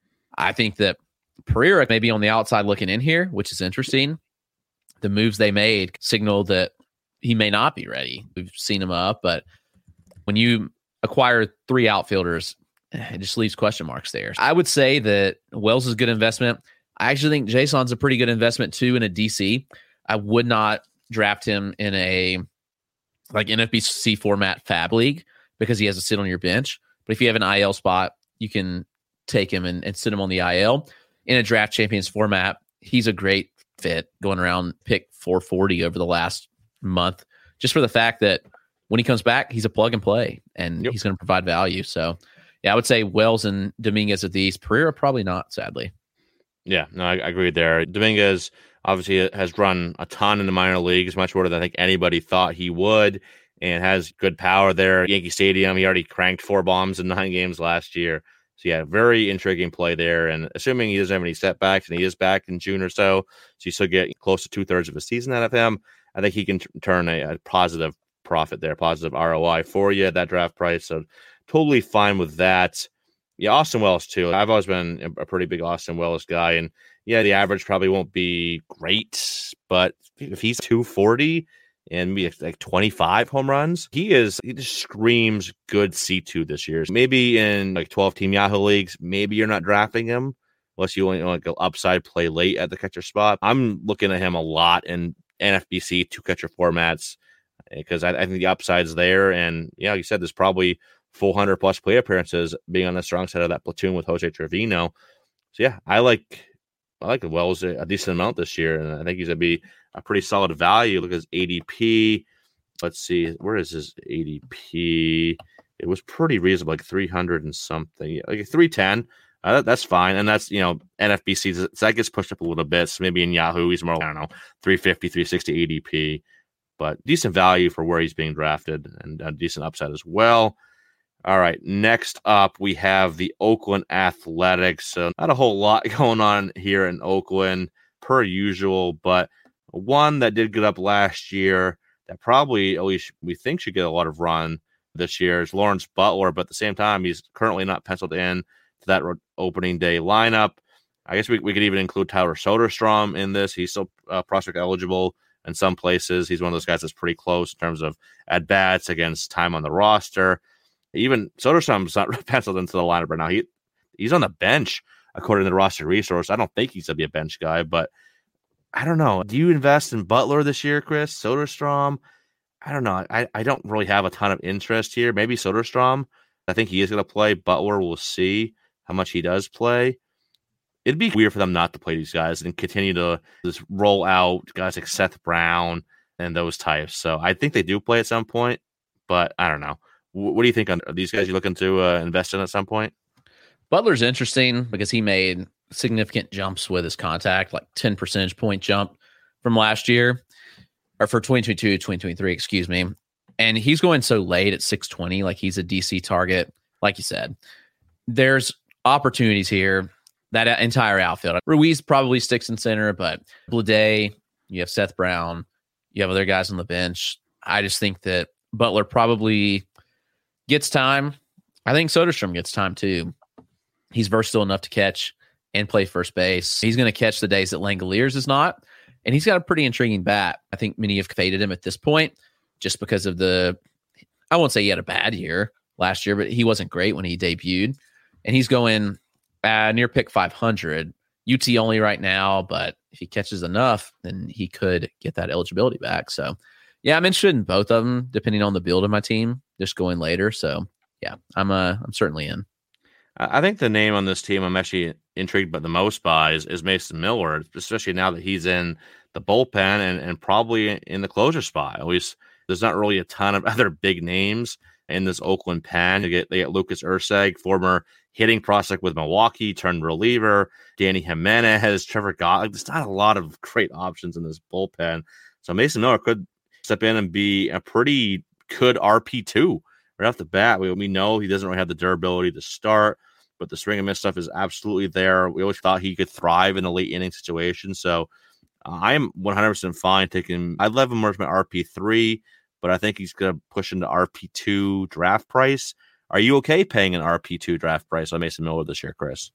I think that Pereira may be on the outside looking in here, which is interesting. The moves they made signal that he may not be ready. We've seen him up, but when you acquire three outfielders, it just leaves question marks there. I would say that Wells is a good investment. I actually think Jason's a pretty good investment too in a D C. I would not draft him in a like N F B C format fab league because he has to sit on your bench. But if you have an I L spot, you can take him and, and sit him on the I L. In a draft champions format, he's a great fit going around pick four forty over the last month, just for the fact that when he comes back, he's a plug and play and yep. he's going to provide value. So yeah, I would say Wells and Dominguez at these. Pereira probably not, sadly. Yeah, no, I, I agree there. Dominguez obviously has run a ton in the minor leagues, much more than I think anybody thought he would, and has good power there. Yankee Stadium, he already cranked four bombs in nine games last year. So yeah, very intriguing play there. And assuming he doesn't have any setbacks and he is back in June or so, so you still get close to two thirds of a season out of him, I think he can t- turn a, a positive profit there, positive R O I for you at that draft price. So totally fine with that. Yeah, Austin Wells too. I've always been a pretty big Austin Wells guy, and yeah, the average probably won't be great, but if he's two forty and maybe like twenty-five home runs, he is he just screams good C two this year. Maybe in like twelve team Yahoo leagues, maybe you're not drafting him unless you only want to go upside play late at the catcher spot. I'm looking at him a lot in N F B C two catcher formats because I, I think the upside's there, and yeah, like you said, there's probably four hundred plus play appearances being on the strong side of that platoon with Jose Trevino. So yeah, I like I like Wells a, a decent amount this year, and I think he's gonna be a pretty solid value. Look at his A D P. Let's see, where is his A D P? It was pretty reasonable, like three hundred and something, like three ten. Uh, that, that's fine, and that's, you know, N F B C, so that gets pushed up a little bit. So maybe in Yahoo he's more, I don't know, three fifty, three sixty A D P, but decent value for where he's being drafted and a decent upside as well. All right, next up, we have the Oakland Athletics. So not a whole lot going on here in Oakland, per usual, but one that did get up last year that probably, at least we think, should get a lot of run this year is Lawrence Butler, but at the same time, he's currently not penciled in to that opening day lineup. I guess we, we could even include Tyler Soderstrom in this. He's still uh, prospect eligible in some places. He's one of those guys that's pretty close in terms of at-bats against time on the roster. Even Soderstrom's not penciled into the lineup right now. He he's on the bench according to the roster resource. I don't think he's gonna be a bench guy, but I don't know. Do you invest in Butler this year, Chris? Soderstrom? I don't know. I, I don't really have a ton of interest here. Maybe Soderstrom. I think he is gonna play. Butler, we'll see how much he does play. It'd be weird for them not to play these guys and continue to just roll out guys like Seth Brown and those types. So I think they do play at some point, but I don't know. What do you think on these guys? You looking to uh, invest in at some point? Butler's interesting because he made significant jumps with his contact, like ten percentage point jump from last year, or for twenty twenty-two, twenty twenty-three, excuse me. And he's going so late at six twenty, like he's a D C target. Like you said, there's opportunities here. That entire outfield. Ruiz probably sticks in center, but Bleday, you have Seth Brown, you have other guys on the bench. I just think that Butler probably gets time. I think Soderstrom gets time too. He's versatile enough to catch and play first base. He's going to catch the days that Langoliers is not, And he's got a pretty intriguing bat. I think many have faded him at this point just because of the, I won't say he had a bad year last year, but he wasn't great when he debuted. And he's going uh, near pick five hundred. U T only right now, but if he catches enough, then he could get that eligibility back. So, yeah, I'm interested in both of them, depending on the build of my team, just going later. So, yeah, I'm uh, I'm certainly in. I think the name on this team I'm actually intrigued by the most by is, is Mason Miller, especially now that he's in the bullpen and, and probably in the closer spot. At least there's not really a ton of other big names in this Oakland pen. They get, they get Lucas Erceg, former hitting prospect with Milwaukee, turned reliever, Danny Jimenez, Trevor Gott. There's not a lot of great options in this bullpen. So Mason Miller could step in and be a pretty good R P two right off the bat. We, we know he doesn't really have the durability to start, but the swing and miss stuff is absolutely there. We always thought he could thrive in a late inning situation. So uh, I'm one hundred percent fine taking, I'd love him more as my R P three, but I think he's going to push into R P two draft price. Are you okay paying an R P two draft price on Mason Miller this year, Chris?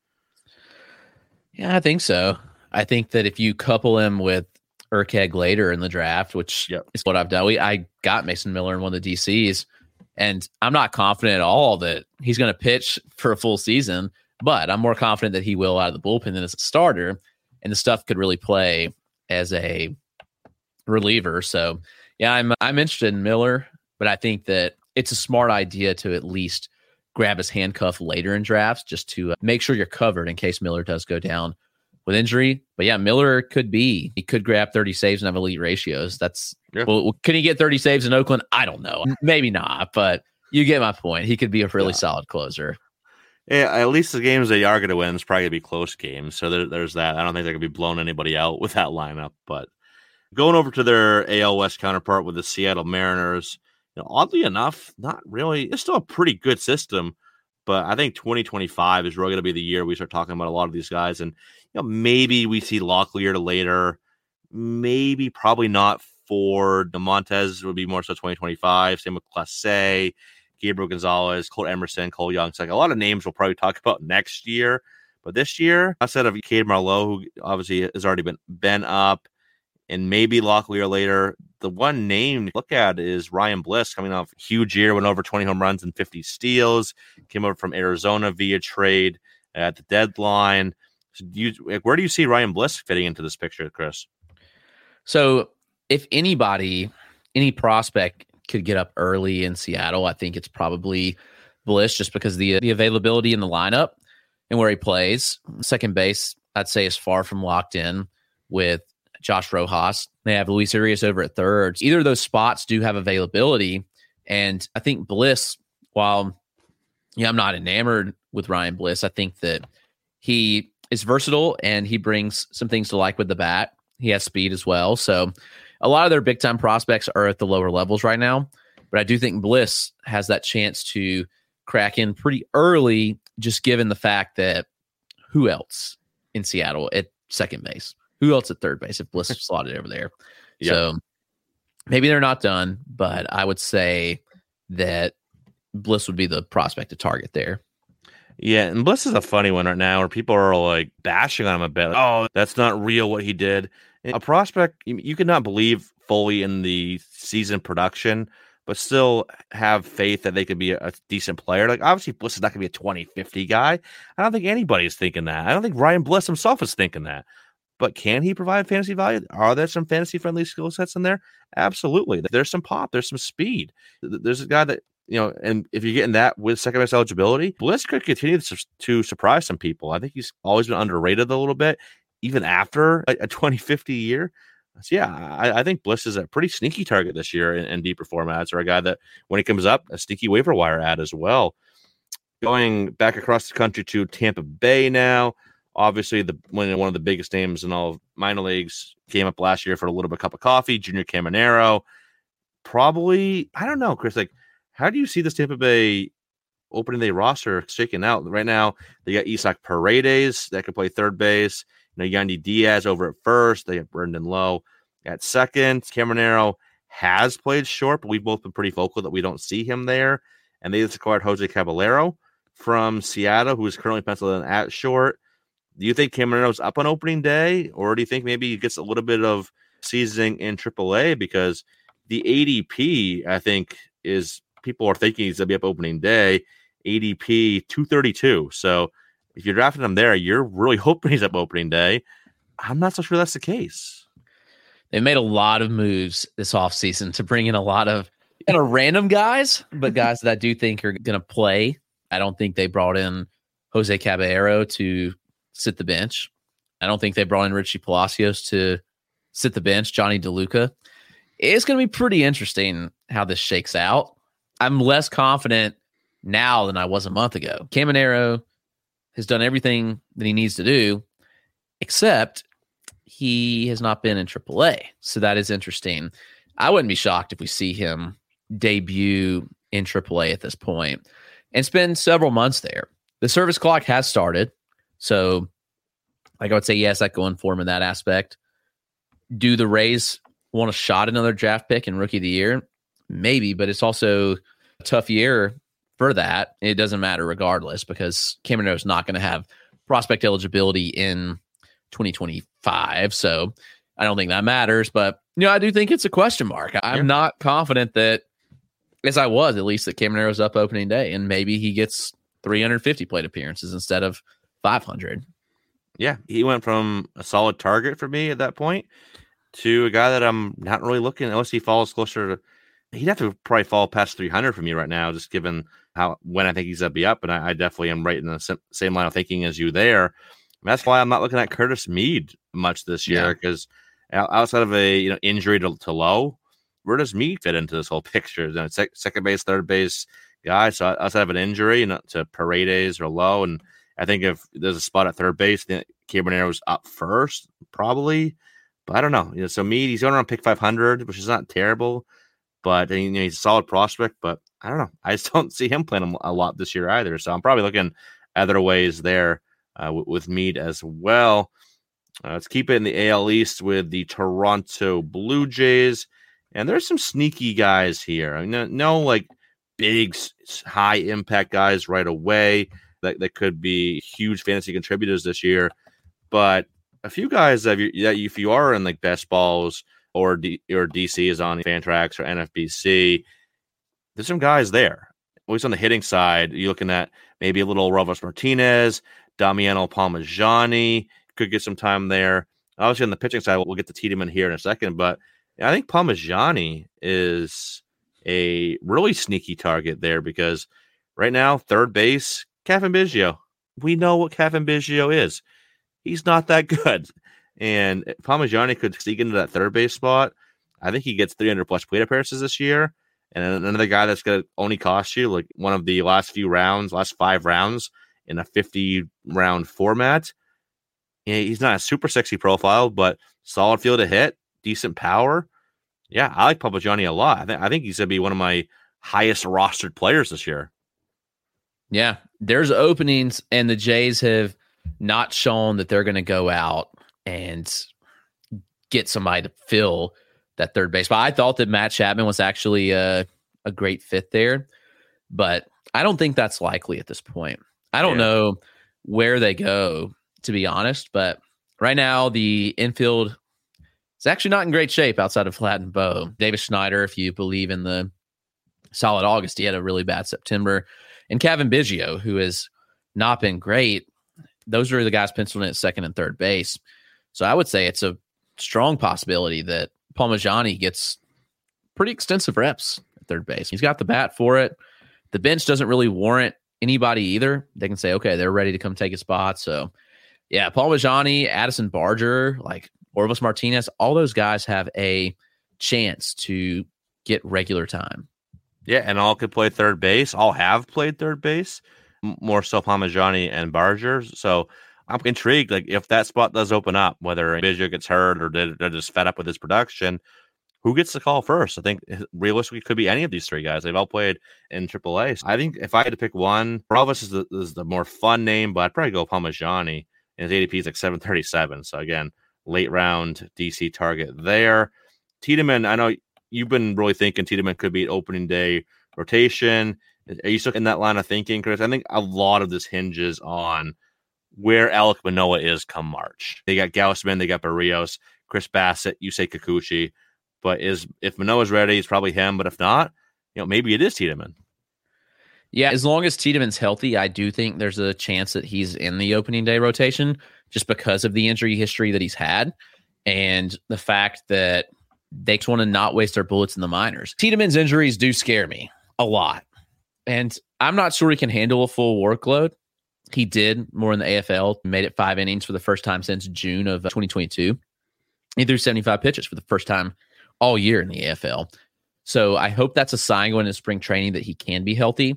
Yeah, I think so. I think that if you couple him with Erceg later in the draft, which yep. is what I've done, we, I got Mason Miller in one of the D Cs, and I'm not confident at all that he's going to pitch for a full season, but I'm more confident that he will out of the bullpen than as a starter, and the stuff could really play as a reliever. So, yeah, I'm I'm interested in Miller, but I think that it's a smart idea to at least grab his handcuff later in drafts just to uh, make sure you're covered in case Miller does go down with injury. But yeah, Miller could be, he could grab thirty saves and have elite ratios. That's, yeah. well, can he get thirty saves in Oakland? I don't know. Maybe not, but you get my point. He could be a really yeah. solid closer. Yeah, at least the games they are going to win is probably going to be close games. So there, there's that. I don't think they're going to be blowing anybody out with that lineup. But going over to their A L West counterpart with the Seattle Mariners, you know, oddly enough, not really. It's still a pretty good system, but I think twenty twenty-five is really going to be the year we start talking about a lot of these guys. And you know, maybe we see Locklear to later. Maybe, probably not for DeMontes. It would be more so twenty twenty-five. Same with Clase, Gabriel Gonzalez, Cole Emerson, Cole Young. So like a lot of names we'll probably talk about next year. But this year, outside of Cade Marlowe, who obviously has already been, been up, and maybe Locklear later, the one name to look at is Ryan Bliss, coming off a huge year, went over twenty home runs and fifty steals, came over from Arizona via trade at the deadline. So do you, like, where do you see Ryan Bliss fitting into this picture, Chris? So if anybody, any prospect could get up early in Seattle, I think it's probably Bliss, just because the the availability in the lineup and where he plays. Second base, I'd say, is far from locked in with Josh Rojas. They have Luis Urias over at third. Either of those spots do have availability. And I think Bliss, while yeah, I'm not enamored with Ryan Bliss, I think that he is versatile and he brings some things to like with the bat. He has speed as well. So a lot of their big time prospects are at the lower levels right now. But I do think Bliss has that chance to crack in pretty early, just given the fact that who else in Seattle at second base? Who else at third base if Bliss is slotted over there? Yep. So maybe they're not done, but I would say that Bliss would be the prospect to target there. Yeah, and Bliss is a funny one right now where people are like bashing on him a bit. Like, oh, that's not real what he did. A prospect, you could not believe fully in the season production, but still have faith that they could be a, a decent player. Like, obviously, Bliss is not going to be a twenty fifty guy. I don't think anybody's thinking that. I don't think Ryan Bliss himself is thinking that. But can he provide fantasy value? Are there some fantasy-friendly skill sets in there? Absolutely. There's some pop. There's some speed. There's a guy that, you know, and if you're getting that with second base eligibility, Bliss could continue to, to surprise some people. I think he's always been underrated a little bit, even after a, a twenty fifty year. So, yeah, I, I think Bliss is a pretty sneaky target this year in, in deeper formats, or a guy that, when he comes up, a sneaky waiver wire ad as well. Going back across the country to Tampa Bay now. Obviously, the one one of the biggest names in all of minor leagues came up last year for a little bit of cup of coffee, Junior Caminero. Probably, I don't know, Chris, like, how do you see this Tampa Bay opening day roster shaking out? Right now, they got Isaac Paredes that could play third base. You know, Yandy Diaz over at first. They have Brendan Lowe at second. Caminero has played short, but we've both been pretty vocal that we don't see him there. And they just acquired Jose Caballero from Seattle, who is currently penciled in at short. Do you think Caminero's up on opening day, or do you think maybe he gets a little bit of seasoning in triple A because the A D P, I think, is people are thinking he's going to be up opening day. A D P two thirty-two. So if you're drafting him there, you're really hoping he's up opening day. I'm not so sure that's the case. They made a lot of moves this offseason to bring in a lot of kind of random guys, but guys that I do think are going to play. I don't think they brought in Jose Caballero to sit the bench. I don't think they brought in Richie Palacios to sit the bench, Johnny DeLuca. It's going to be pretty interesting how this shakes out. I'm less confident now than I was a month ago. Caminero has done everything that he needs to do, except he has not been in triple A. So that is interesting. I wouldn't be shocked if we see him debut in triple A at this point and spend several months there. The service clock has started. So like I would say, yes, that going for him in that aspect. Do the Rays want a shot at another draft pick in Rookie of the Year? Maybe, but it's also a tough year for that. It doesn't matter regardless because Caminero is not going to have prospect eligibility in twenty twenty-five. So I don't think that matters. But, you know, I do think it's a question mark. I'm yeah. not confident that, as I was, at least, that Caminero's up opening day and maybe he gets three hundred fifty plate appearances instead of five hundred. Yeah, he went from a solid target for me at that point to a guy that I'm not really looking, unless he falls closer to, he'd have to probably fall past three hundred for me right now, just given how, when I think he's going to be up. And I, I definitely am right in the same line of thinking as you there. And that's why I'm not looking at Curtis Mead much this year, because yeah. outside of a you know injury to, to Lowe, where does Mead fit into this whole picture? You know, sec- second base, third base guy. So outside of an injury, you know, to Paredes or Lowe, and I think if there's a spot at third base, then Cabanero's up first, probably. But I don't know. You know, so Mead, he's going around pick five hundred, which is not terrible, but you know, he's a solid prospect. But I don't know. I just don't see him playing a lot this year either. So I'm probably looking other ways there uh, w- with Mead as well. Uh, let's keep it in the A L East with the Toronto Blue Jays. And there's some sneaky guys here. I mean, no, no like big, high impact guys right away that, that could be huge fantasy contributors this year. But a few guys that, you, that if you are in like best balls or D, or D C is on Fantrax or N F B C, there's some guys there. Always on the hitting side, you're looking at maybe a little Rovas Martinez, Damiano Palmegiani could get some time there. Obviously on the pitching side, we'll get to Tiedemann here in a second, but I think Palmegiani is a really sneaky target there because right now, third base, Cavan Biggio. We know what Cavan Biggio is. He's not that good. And Palmegiani could sneak into that third base spot. I think he gets three hundred plus plate appearances this year. And another guy that's going to only cost you like one of the last few rounds, last five rounds in a fifty round format. He's not a super sexy profile, but solid field to hit, decent power. Yeah, I like Palmegiani a lot. I think I think he's going to be one of my highest rostered players this year. Yeah, there's openings, and the Jays have not shown that they're going to go out and get somebody to fill that third base. But I thought that Matt Chapman was actually a, a great fit there, but I don't think that's likely at this point. I don't yeah. know where they go, to be honest, but right now the infield is actually not in great shape outside of Vlad and Bo. Davis Schneider, if you believe in the solid August, he had a really bad September. And Cavan Biggio, who has not been great. Those are the guys penciled in at second and third base. So I would say it's a strong possibility that Palmegiani gets pretty extensive reps at third base. He's got the bat for it. The bench doesn't really warrant anybody either. They can say, okay, they're ready to come take a spot. So yeah, Palmegiani, Addison Barger, like Orvis Martinez, all those guys have a chance to get regular time. Yeah, and all could play third base. All have played third base, more so Palmegiani and Barger. So I'm intrigued. Like if that spot does open up, whether Biggio gets hurt or they're just fed up with his production, who gets the call first? I think realistically it could be any of these three guys. They've all played in triple A. So I think if I had to pick one, Orvis is the, is the more fun name, but I'd probably go Palmegiani. And his A D P is like seven thirty-seven. So again, late round D C target there. Tiedemann, I know you've been really thinking Tiedemann could be an opening day rotation. Are you still in that line of thinking, Chris? I think a lot of this hinges on where Alek Manoah is come March. They got Gausman, they got Barrios. Chris Bassett, you say Kikuchi. But is if Manoah's ready, it's probably him. But if not, you know, maybe it is Tiedemann. Yeah, as long as Tiedemann's healthy, I do think there's a chance that he's in the opening day rotation just because of the injury history that he's had and the fact that they just want to not waste their bullets in the minors. Tiedemann's injuries do scare me a lot. And I'm not sure he can handle a full workload. He did more in the A F L, made it five innings for the first time since June of twenty twenty-two. He threw seventy-five pitches for the first time all year in the A F L. So I hope that's a sign going into spring training that he can be healthy.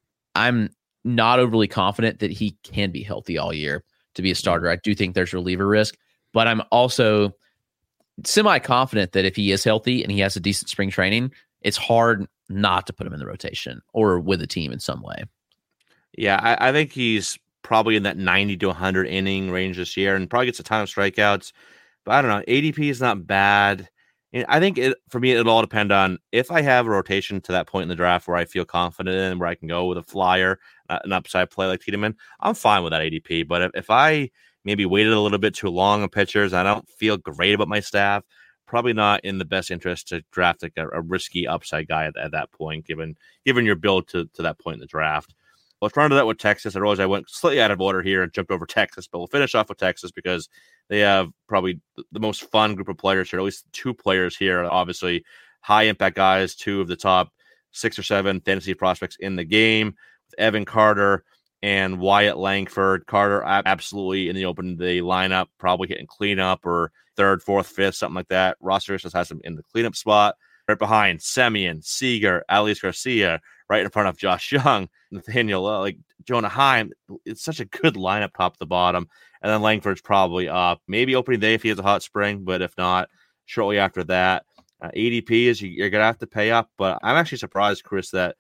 I'm not overly confident that he can be healthy all year to be a starter. I do think there's reliever risk, but I'm also semi-confident that if he is healthy and he has a decent spring training, it's hard not to put him in the rotation or with a team in some way. Yeah, I, I think he's probably in that ninety to one hundred inning range this year and probably gets a ton of strikeouts. But I don't know. A D P is not bad. And I think it, for me, it'll all depend on if I have a rotation to that point in the draft where I feel confident in, where I can go with a flyer, uh, an upside play like Tiedemann. I'm fine with that A D P. But if, if I maybe waited a little bit too long on pitchers and I don't feel great about my staff, probably not in the best interest to draft like a, a risky upside guy at, at that point, given given your build to, to that point in the draft. Let's run to that with Texas. I realize I went slightly out of order here and jumped over Texas, but we'll finish off with Texas because they have probably the most fun group of players here, at least two players here, obviously high impact guys, two of the top six or seven fantasy prospects in the game, with Evan Carter and Wyatt Langford. Carter absolutely in the open day lineup, probably hitting cleanup or third, fourth, fifth, something like that. Roster just has him in the cleanup spot. Right behind Semien, Seager, Alice Garcia, right in front of Josh Young, Nathaniel, uh, like Jonah Heim. It's such a good lineup top to bottom. And then Langford's probably up. Maybe opening day if he has a hot spring, but if not, shortly after that. Uh, A D P is you, you're going to have to pay up. But I'm actually surprised, Chris, that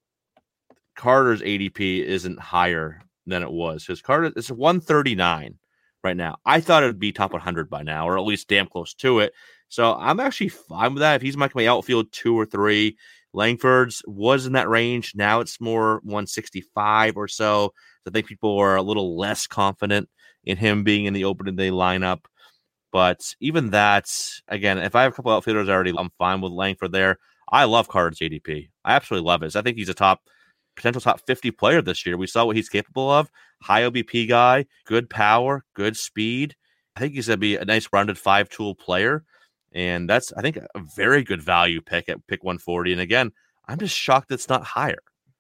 Carter's A D P isn't higher than it was. Because Carter, it's one thirty-nine right now. I thought it would be top one hundred by now, or at least damn close to it. So I'm actually fine with that. If he's my outfield two or three, Langford's was in that range. Now it's more one sixty-five or so. So I think people are a little less confident in him being in the opening day lineup. But even that, again, if I have a couple outfielders already, I'm fine with Langford there. I love Carter's A D P. I absolutely love it. I think he's a top, potential top fifty player this year. We saw what he's capable of. High O B P guy, good power, good speed. I think he's going to be a nice rounded five-tool player. And that's, I think, a very good value pick at pick one forty. And again, I'm just shocked it's not higher.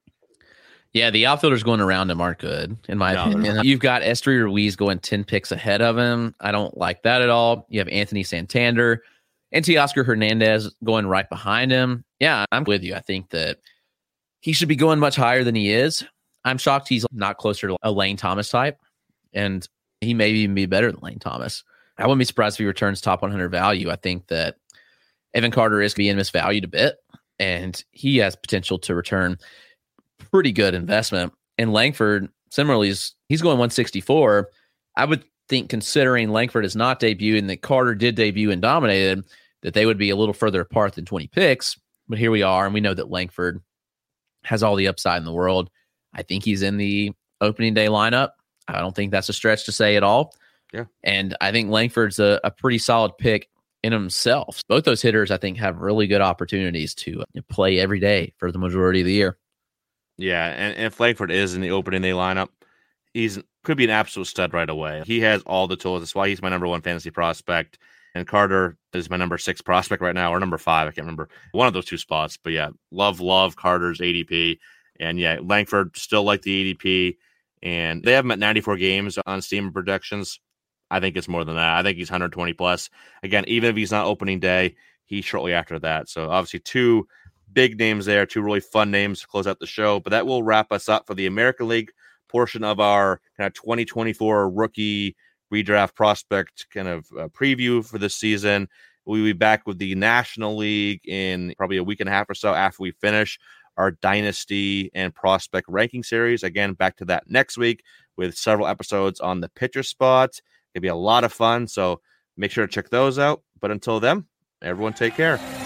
Yeah, the outfielders going around him aren't good, in my no, opinion. You've got Esteury Ruiz going ten picks ahead of him. I don't like that at all. You have Anthony Santander and Teoscar Hernandez going right behind him. Yeah, I'm with you. I think that he should be going much higher than he is. I'm shocked he's not closer to a Lane Thomas type, and he may even be better than Lane Thomas. I wouldn't be surprised if he returns top one hundred value. I think that Evan Carter is being misvalued a bit, and he has potential to return pretty good investment. And Langford, similarly, is he's going one sixty-four. I would think, considering Langford has not debuted and that Carter did debut and dominated, that they would be a little further apart than twenty picks. But here we are, and we know that Langford has all the upside in the world. I think he's in the opening day lineup. I don't think that's a stretch to say at all. Yeah. And I think Langford's a, a pretty solid pick in himself. Both those hitters, I think, have really good opportunities to play every day for the majority of the year. Yeah, and, and if Langford is in the opening day lineup, he's could be an absolute stud right away. He has all the tools. That's why he's my number one fantasy prospect. And Carter is my number six prospect right now, or number five. I can't remember. One of those two spots. But yeah, love, love Carter's A D P. And yeah, Langford still like the A D P. And they have him at ninety-four games on Steam projections. I think it's more than that. I think he's one hundred twenty plus. Again, even if he's not opening day, he's shortly after that. So obviously two big names there, two really fun names to close out the show. But that will wrap us up for the American League portion of our kind of twenty twenty-four rookie redraft prospect kind of uh, preview for this season. We'll be back with the National League in probably a week and a half or so after we finish our Dynasty and Prospect Ranking Series. Again, back to that next week with several episodes on the pitcher spot. It'll be a lot of fun, so make sure to check those out. But until then, everyone take care.